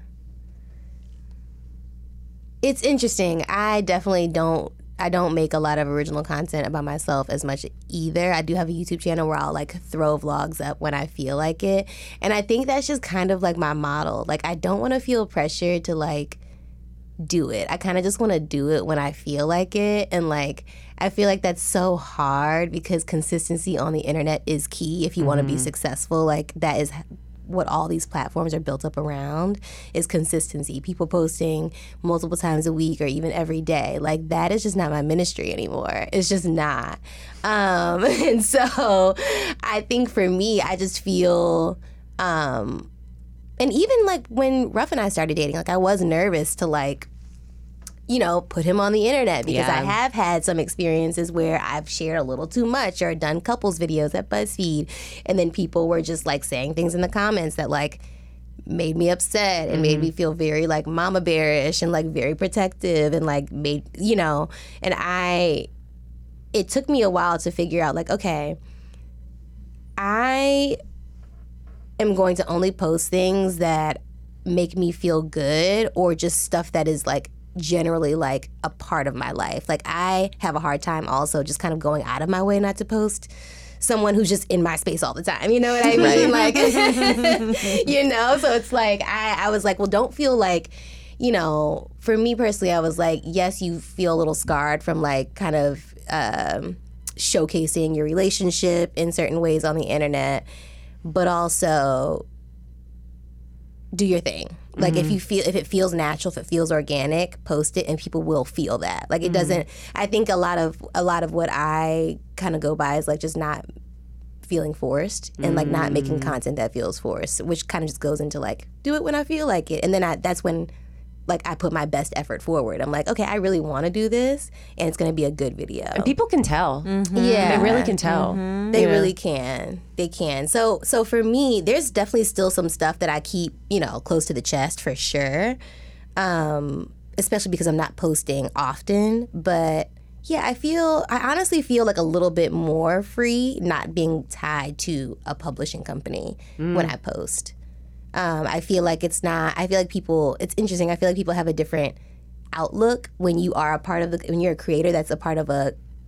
it's interesting. I definitely don't. I don't make a lot of original content about myself as much either. I do have a YouTube channel where I'll like throw vlogs up when I feel like it, and I think that's just kind of like my model. Like I don't want to feel pressured to like do it. I kind of just want to do it when I feel like it, and like I feel like that's so hard because consistency on the internet is key if you want to be successful. Like that is what all these platforms are built up around, is consistency. People posting multiple times a week or even every day. Like that is just not my ministry anymore. It's just not. Um, and so I think for me, I just feel, um, and even like when Ruff and I started dating, like I was nervous to like, you know, put him on the internet because Yeah. I have had some experiences where I've shared a little too much or done couples videos at BuzzFeed, and then people were just like saying things in the comments that like made me upset and made me feel very like mama bearish and like very protective and like made, you know, and I, it took me a while to figure out like, okay, I am going to only post things that make me feel good or just stuff that is like generally like a part of my life. Like I have a hard time also just kind of going out of my way not to post someone who's just in my space all the time. You know what I mean? Like, you know, so it's like, I, I was like, well, don't feel like, you know, for me personally, I was like, yes, you feel a little scarred from like kind of um, showcasing your relationship in certain ways on the internet, but also do your thing. Like if you feel, if it feels natural, if it feels organic, post it and people will feel that. Like it doesn't, I think a lot of, a lot of what I kind of go by is like just not feeling forced and like not making content that feels forced, which kind of just goes into like, do it when I feel like it. And then I, that's when like I put my best effort forward. I'm like, okay, I really want to do this and it's going to be a good video. And people can tell. Yeah. They really can tell. They You know? really can. They can. So so for me, there's definitely still some stuff that I keep, you know, close to the chest for sure. Um, especially because I'm not posting often. But yeah, I feel, I honestly feel like a little bit more free not being tied to a publishing company when I post. Um, I feel like it's not, I feel like people, it's interesting. I feel like people have a different outlook when you are a part of the, when you're a creator that's a part of a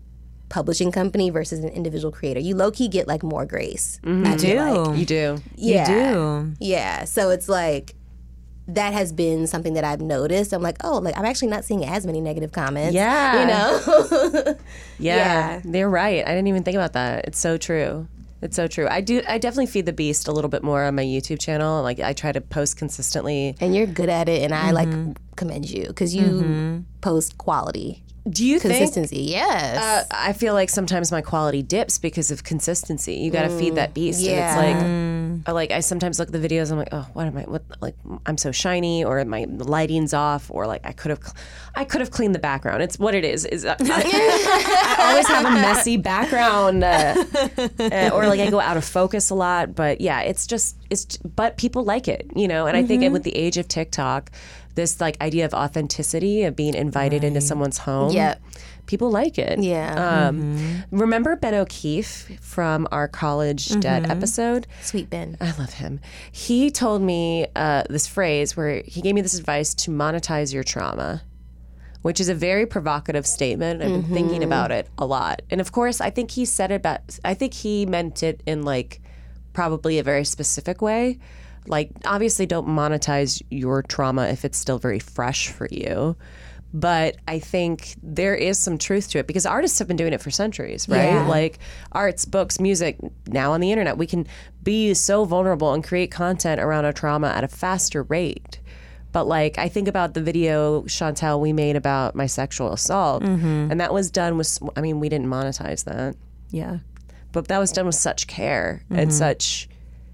publishing company versus an individual creator. You low key get like more grace. You I feel do. like. You do. Yeah. You do. Yeah. So it's like that has been something that I've noticed. I'm like, oh, like I'm actually not seeing as many negative comments. Yeah. You know? Yeah, Yeah. they're right. I didn't even think about that. It's so true. It's so true. I do. I definitely feed the beast a little bit more on my YouTube channel. Like I try to post consistently. And you're good at it, and I like commend you because you post quality. Do you think? Consistency, yes. Uh, I feel like sometimes my quality dips because of consistency. You got to feed that beast, yeah. and it's like, I like I sometimes look at the videos. I'm like, oh, what am I? What like I'm so shiny, or my lighting's off, or like I could have, I could have cleaned the background. It's what it is. Is I, I always have a messy background, uh, uh, or like I go out of focus a lot. But yeah, it's just it's. But people like it, you know. And I think with the age of TikTok, this like idea of authenticity, of being invited into someone's home. Yep. People like it. Yeah. Um, Remember Ben O'Keefe from our College Debt episode? Sweet Ben. I love him. He told me uh, this phrase where he gave me this advice to monetize your trauma, which is a very provocative statement. I've been thinking about it a lot. And of course, I think he said it about, I think he meant it in like probably a very specific way. Like, obviously, don't monetize your trauma if it's still very fresh for you. But I think there is some truth to it because artists have been doing it for centuries, right? Yeah. Like arts, books, music, now on the internet, we can be so vulnerable and create content around our trauma at a faster rate. But like, I think about the video, Chantel, we made about my sexual assault, and that was done with, I mean, we didn't monetize that, Yeah. but that was done with such care and such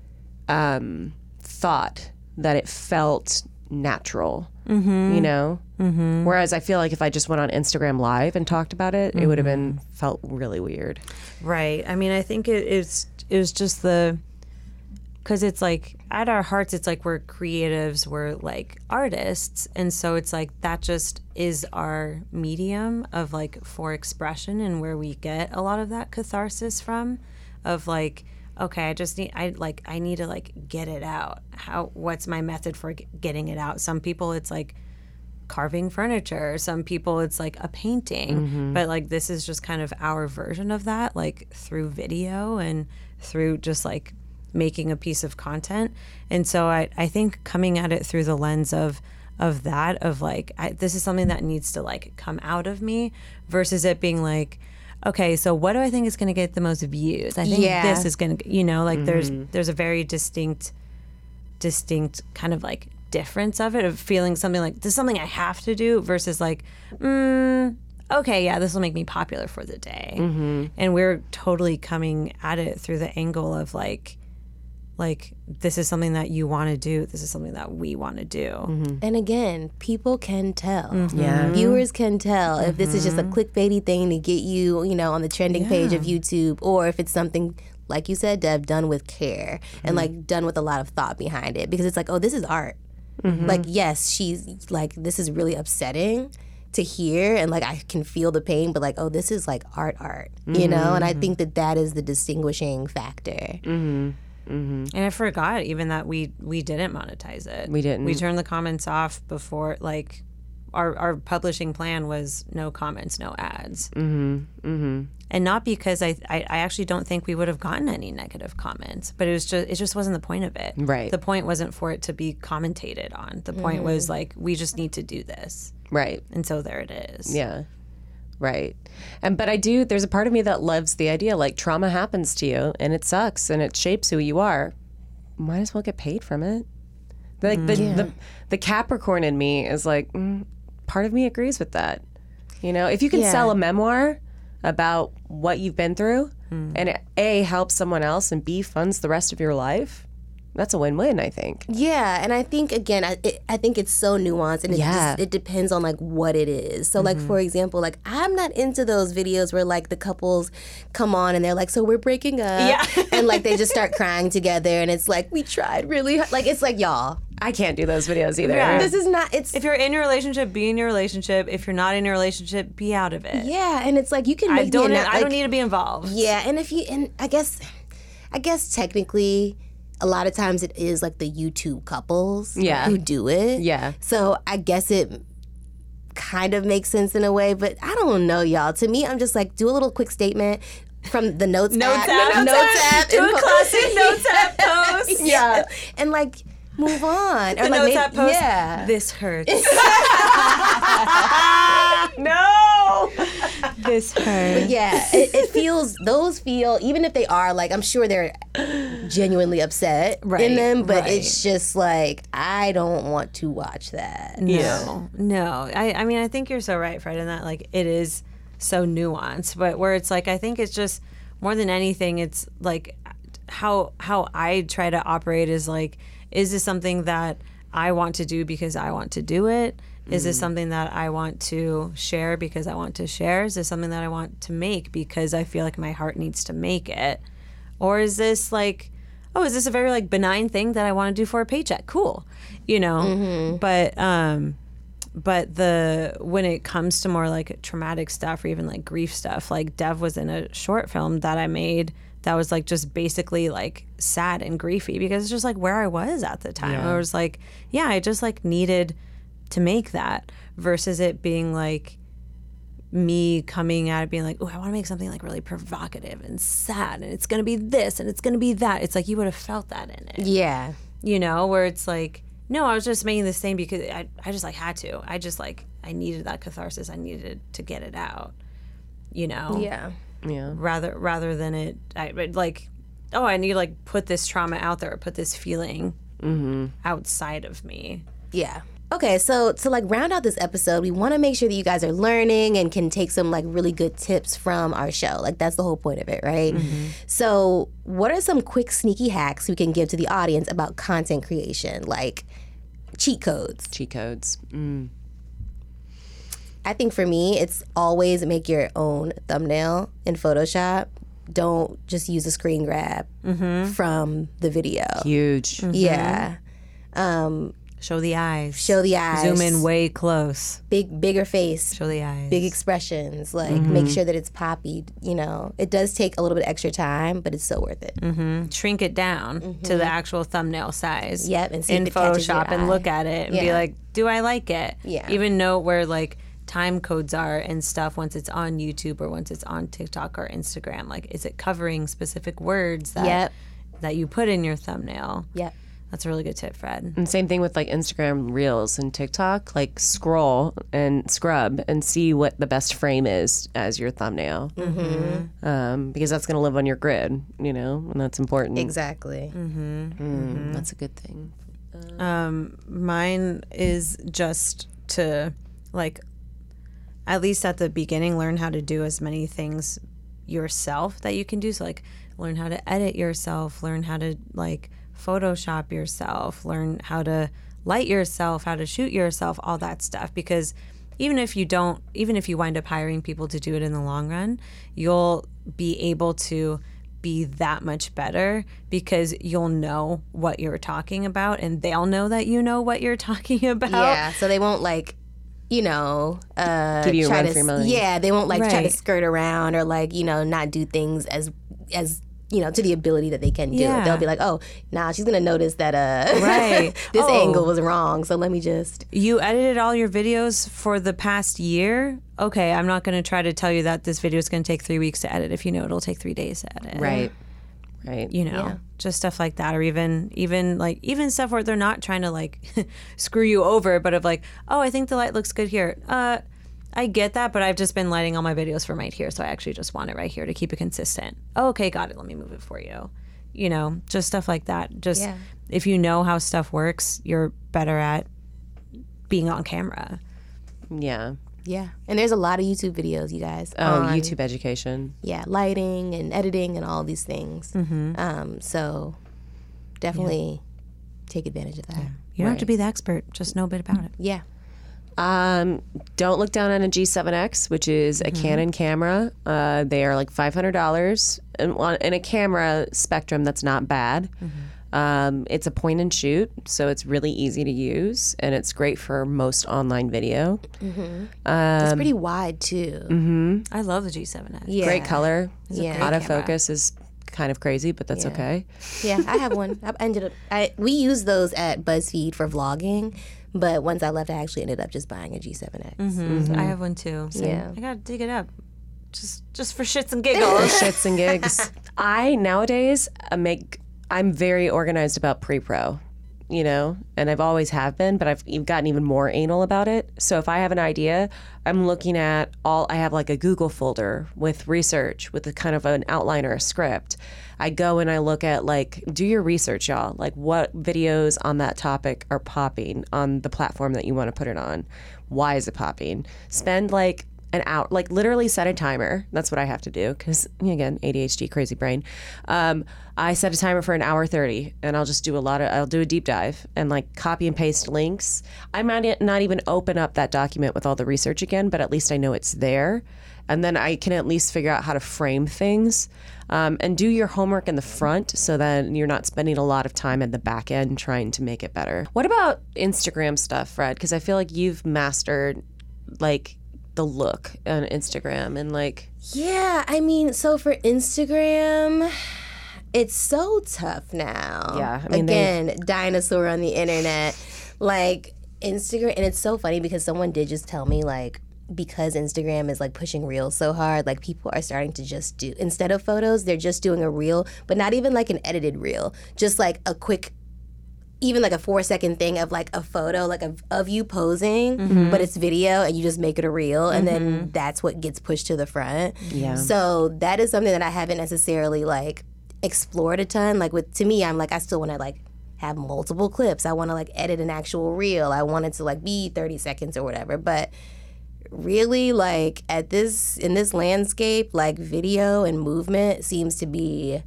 um, thought that it felt natural, you know? Mm-hmm. Whereas I feel like if I just went on Instagram Live and talked about it, it would have been felt really weird. Right. I mean, I think it is. It was just the because it's like at our hearts, it's like we're creatives, we're like artists, and so it's like that just is our medium of like for expression and where we get a lot of that catharsis from, of like. Okay, I just need I like I need to like get it out. How what's my method for g- getting it out? Some people it's like carving furniture. Some people it's like a painting. But like this is just kind of our version of that, like through video and through just like making a piece of content. And so I I think coming at it through the lens of of that of like I, this is something that needs to like come out of me versus it being like okay, so what do I think is going to get the most views? I think Yeah. this is going to, you know, like there's there's a very distinct, distinct kind of like difference of it of feeling something like this is something I have to do versus like, mm, okay, yeah, this will make me popular for the day. And we're totally coming at it through the angle of like, like this is something that you want to do. This is something that we want to do. And again, people can tell. Yeah. Viewers can tell if this is just a clickbaity thing to get you, you know, on the trending page of YouTube, or if it's something, like you said, Deb, done with care and like done with a lot of thought behind it. Because it's like, oh, this is art. Like, yes, she's like, this is really upsetting to hear, and like I can feel the pain, but like, oh, this is like art, art, you know. And I think that that is the distinguishing factor. And I forgot even that we we didn't monetize it. We didn't. We turned the comments off before, like, our our publishing plan was no comments, no ads. Mm-hmm. Mm-hmm. And not because I, I I actually don't think we would have gotten any negative comments, but it was just it just wasn't the point of it. Right. The point wasn't for it to be commentated on. The point was like we just need to do this, Right. and so there it is. Yeah. Right. And but I do there's a part of me that loves the idea like trauma happens to you and it sucks and it shapes who you are. Might as well get paid from it. Like the the, the Capricorn in me is like mm, part of me agrees with that. You know, if you can Yeah. sell a memoir about what you've been through and it A helps someone else and B funds the rest of your life, that's a win-win, I think. Yeah, and I think again, I it, I think it's so nuanced, and it Yeah. just it depends on like what it is. So like for example, like I'm not into those videos where like the couples come on and they're like, so we're breaking up, Yeah. and like they just start crying together, and it's like we tried really hard. Like it's like y'all, I can't do those videos either. Yeah. this is not. It's If you're in your relationship, be in your relationship. If you're not in your relationship, be out of it. yeah, and it's like you can I make don't. me I not, don't like, need to be involved. Yeah, and if you and I guess, I guess technically, a lot of times it is like the YouTube couples Yeah. who do it. Yeah. So I guess it kind of makes sense in a way, but I don't know, y'all. To me, I'm just like, do a little quick statement from the Notes Notes app. app. Notes app. Do a and- classic Notes app post. Yeah. And like, move on. The or like Notes maybe- app post. Yeah. This hurts. No. This hurts. Yeah, it, it feels, those feel, even if they are like, I'm sure they're genuinely upset Right, in them, but right. it's just like, I don't want to watch that. No, no. I, I mean, I think you're so right, Fred, in that like it is so nuanced, but where it's like, I think it's just more than anything, it's like how how I try to operate is like, is this something that I want to do because I want to do it? Is this something that I want to share because I want to share? Is this something that I want to make because I feel like my heart needs to make it? Or is this like, oh, is this a very like benign thing that I want to do for a paycheck? Cool. You know? But um but the when it comes to more like traumatic stuff or even like grief stuff, like Dev was in a short film that I made that was like just basically like sad and griefy because it's just like where I was at the time. I was like, yeah, I just like needed to make that versus it being like me coming at it being like, oh, I want to make something like really provocative and sad and it's going to be this and it's going to be that. It's like you would have felt that in it. Yeah. You know, where it's like, no, I was just making this thing because I, I just like had to. I just like, I needed that catharsis. I needed to get it out, you know? Yeah. Yeah. Rather, rather than it, I like, oh, I need to like put this trauma out there or put this feeling outside of me. Yeah. Okay, so to like round out this episode, we want to make sure that you guys are learning and can take some like really good tips from our show. Like that's the whole point of it, right? So what are some quick sneaky hacks we can give to the audience about content creation, like cheat codes? Cheat codes. Mm. I think for me, it's always make your own thumbnail in Photoshop. Don't just use a screen grab from the video. Huge. Yeah. Um, Show the eyes. show the eyes. Zoom in way close. Big, bigger face. Show the eyes. Big expressions. Like make sure that it's poppy. You know, it does take a little bit extra time, but it's so worth it. Shrink it down to the actual thumbnail size. Yep, and see if in it catches your Photoshop and eye. look at it and be Yeah. like, do I like it? Yeah. Even note where like time codes are and stuff once it's on YouTube or once it's on TikTok or Instagram. Like, is it covering specific words that Yep. that you put in your thumbnail? Yep. That's a really good tip, Fred. And same thing with like Instagram Reels and TikTok. Like scroll and scrub and see what the best frame is as your thumbnail, mm-hmm. um, because that's going to live on your grid, you know, and that's important. Exactly. Mm, that's a good thing. Um, mine is just to like, at least at the beginning, learn how to do as many things yourself that you can do. So like, learn how to edit yourself, learn how to like Photoshop yourself, learn how to light yourself, how to shoot yourself, all that stuff. Because even if you don't, even if you wind up hiring people to do it in the long run, you'll be able to be that much better because you'll know what you're talking about and they'll know that you know what you're talking about. Yeah. So they won't like, you know, uh, Give you a try run to, for your money. Yeah, they won't like try to Right. skirt around or like, you know, not do things as as you know, to the ability that they can do. Yeah. They'll be like, oh, nah, she's gonna notice that uh Right. this Oh. angle was wrong. So let me just You edited all your videos for the past year? Okay, I'm not going to try to tell you that this video is going to take three weeks to edit if you know it'll take three days to edit. Right. Right. You know, just stuff like that, or even even like even stuff where they're not trying to like screw you over, but of like, oh, I think the light looks good here. Uh, I get that, but I've just been lighting all my videos from right here, so I actually just want it right here to keep it consistent. Oh, okay, got it. Let me move it for you. You know, just stuff like that. Just Yeah. if you know how stuff works, you're better at being on camera. Yeah. yeah. And there's a lot of YouTube videos, you guys. Oh, on, YouTube education. Yeah, lighting and editing and all these things. Mm-hmm. Um, so definitely take advantage of that. You don't have to be the expert, just know a bit about it. Yeah. Um, don't look down on a G seven X, which is a Canon camera. Uh, they are like five hundred dollars. And on- in a camera spectrum, that's not bad. Um, it's a point and shoot, so it's really easy to use, and it's great for most online video. It's pretty wide too. I love the G seven X. Yeah. Great color. Yeah. Autofocus is kind of crazy, but that's Yeah. okay. Yeah, I have one. I ended up. I we use those at BuzzFeed for vlogging, But once I left, I actually ended up just buying a G seven X. Mm-hmm. I have one too. So Yeah. I gotta dig it up, just just for shits and giggles. Shits and gigs. I nowadays uh, make. I'm very organized about pre-pro, you know, and I've always have been, but I've e- gotten even more anal about it. So if I have an idea, I'm looking at all. I have like a Google folder with research, with a kind of an outline or a script. I go and I look at like, do your research, y'all. Like, what videos on that topic are popping on the platform that you want to put it on? Why is it popping? Spend like an hour, like literally set a timer. That's what I have to do because, again, A D H D, crazy brain. Um, I set a timer for an hour thirty, and I'll just do a lot of, I'll do a deep dive and like copy and paste links. I might not even open up that document with all the research again, but at least I know it's there. And then I can at least figure out how to frame things. Um, and do your homework in the front so that you're not spending a lot of time at the back end trying to make it better. What about Instagram stuff, Fred? Because I feel like you've mastered like the look on Instagram and like... Yeah, I mean, so for Instagram, it's so tough now. Yeah, I mean, Again, dinosaur on the internet. Like, Instagram, and it's so funny because someone did just tell me, like, because Instagram is like pushing reels so hard, like people are starting to just do, instead of photos, they're just doing a reel, but not even like an edited reel, just like a quick, even like a four second thing of like a photo, like of, of you posing, mm-hmm. but it's video and you just make it a reel, and mm-hmm. then that's what gets pushed to the front. Yeah. So that is something that I haven't necessarily like explored a ton. Like with, to me, I'm like, I still want to like have multiple clips. I want to like edit an actual reel. I want it to like be thirty seconds or whatever, but really, like at this in this landscape, like video and movement seems to be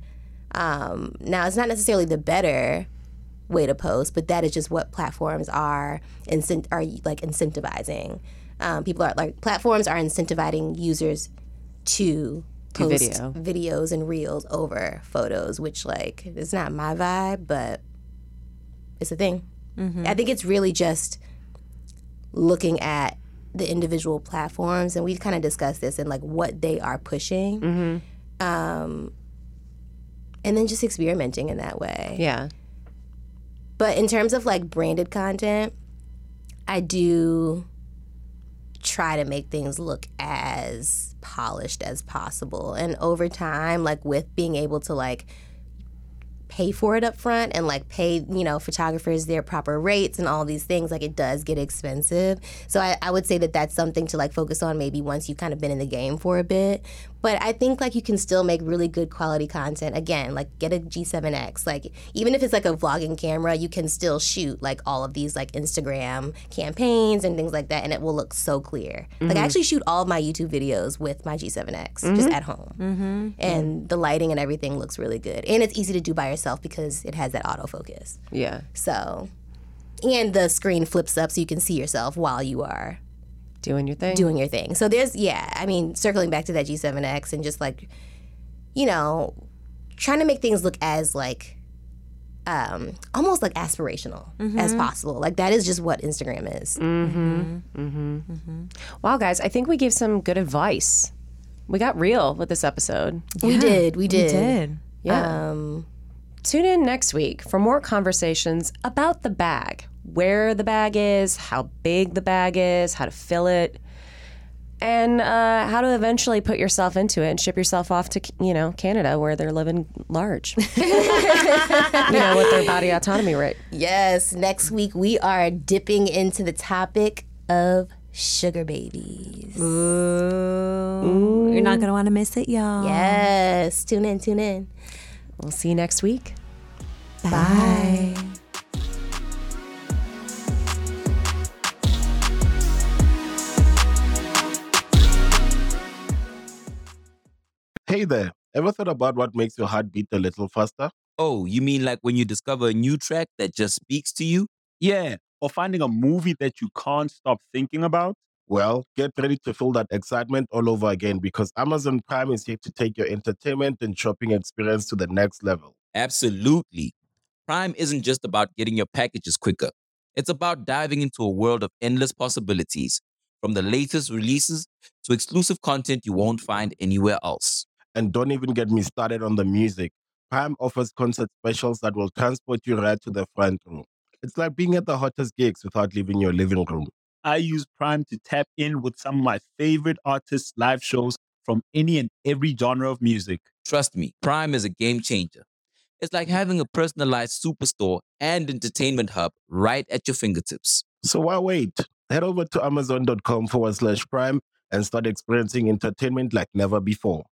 um now it's not necessarily the better way to post, but that is just what platforms are incent- are like incentivizing. Um, people are like platforms are incentivizing users to Do post video. videos and reels over photos, which like is not my vibe, but it's a thing. Mm-hmm. I think it's really just looking at the individual platforms, and we've kind of discussed this and like what they are pushing, mm-hmm. um, and then just experimenting in that way. Yeah. But in terms of like branded content, I do try to make things look as polished as possible, and over time, like with being able to like pay for it up front and like pay, you know, photographers their proper rates and all these things, like it does get expensive. So I, I would say that that's something to like focus on maybe once you've kind of been in the game for a bit. But I think like you can still make really good quality content. Again, like get a G seven X. Like even if it's like a vlogging camera, you can still shoot like all of these like Instagram campaigns and things like that, and it will look so clear. Mm-hmm. Like I actually shoot all of my YouTube videos with my G seven X, mm-hmm. just at home. Mm-hmm. And the lighting and everything looks really good. And it's easy to do by yourself because it has that autofocus. Yeah. So, and the screen flips up so you can see yourself while you are Doing your thing. doing your thing. So there's, yeah, I mean, circling back to that G seven X and just like, you know, trying to make things look as like, um, almost like aspirational mm-hmm. as possible. Like that is just what Instagram is. Mm-hmm. Mm-hmm. Mm-hmm. Wow, guys, I think we gave some good advice. We got real with this episode. Yeah, we did. We did. We did. Yeah. Um, Tune in next week for more conversations about the bag. Where the bag is, how big the bag is, how to fill it, and uh, how to eventually put yourself into it and ship yourself off to, you know, Canada where they're living large. You know, with their body autonomy rate. Yes, next week we are dipping into the topic of sugar babies. Ooh. Ooh. You're not going to want to miss it, y'all. Yes, tune in, tune in. We'll see you next week. Bye. Bye. Hey there, ever thought about what makes your heart beat a little faster? Oh, you mean like when you discover a new track that just speaks to you? Yeah, or finding a movie that you can't stop thinking about? Well, get ready to feel that excitement all over again because Amazon Prime is here to take your entertainment and shopping experience to the next level. Absolutely. Prime isn't just about getting your packages quicker. It's about diving into a world of endless possibilities, from the latest releases to exclusive content you won't find anywhere else. And don't even get me started on the music. Prime offers concert specials that will transport you right to the front row. It's like being at the hottest gigs without leaving your living room. I use Prime to tap in with some of my favorite artists' live shows from any and every genre of music. Trust me, Prime is a game changer. It's like having a personalized superstore and entertainment hub right at your fingertips. So why wait? Head over to amazon.com forward slash prime and start experiencing entertainment like never before.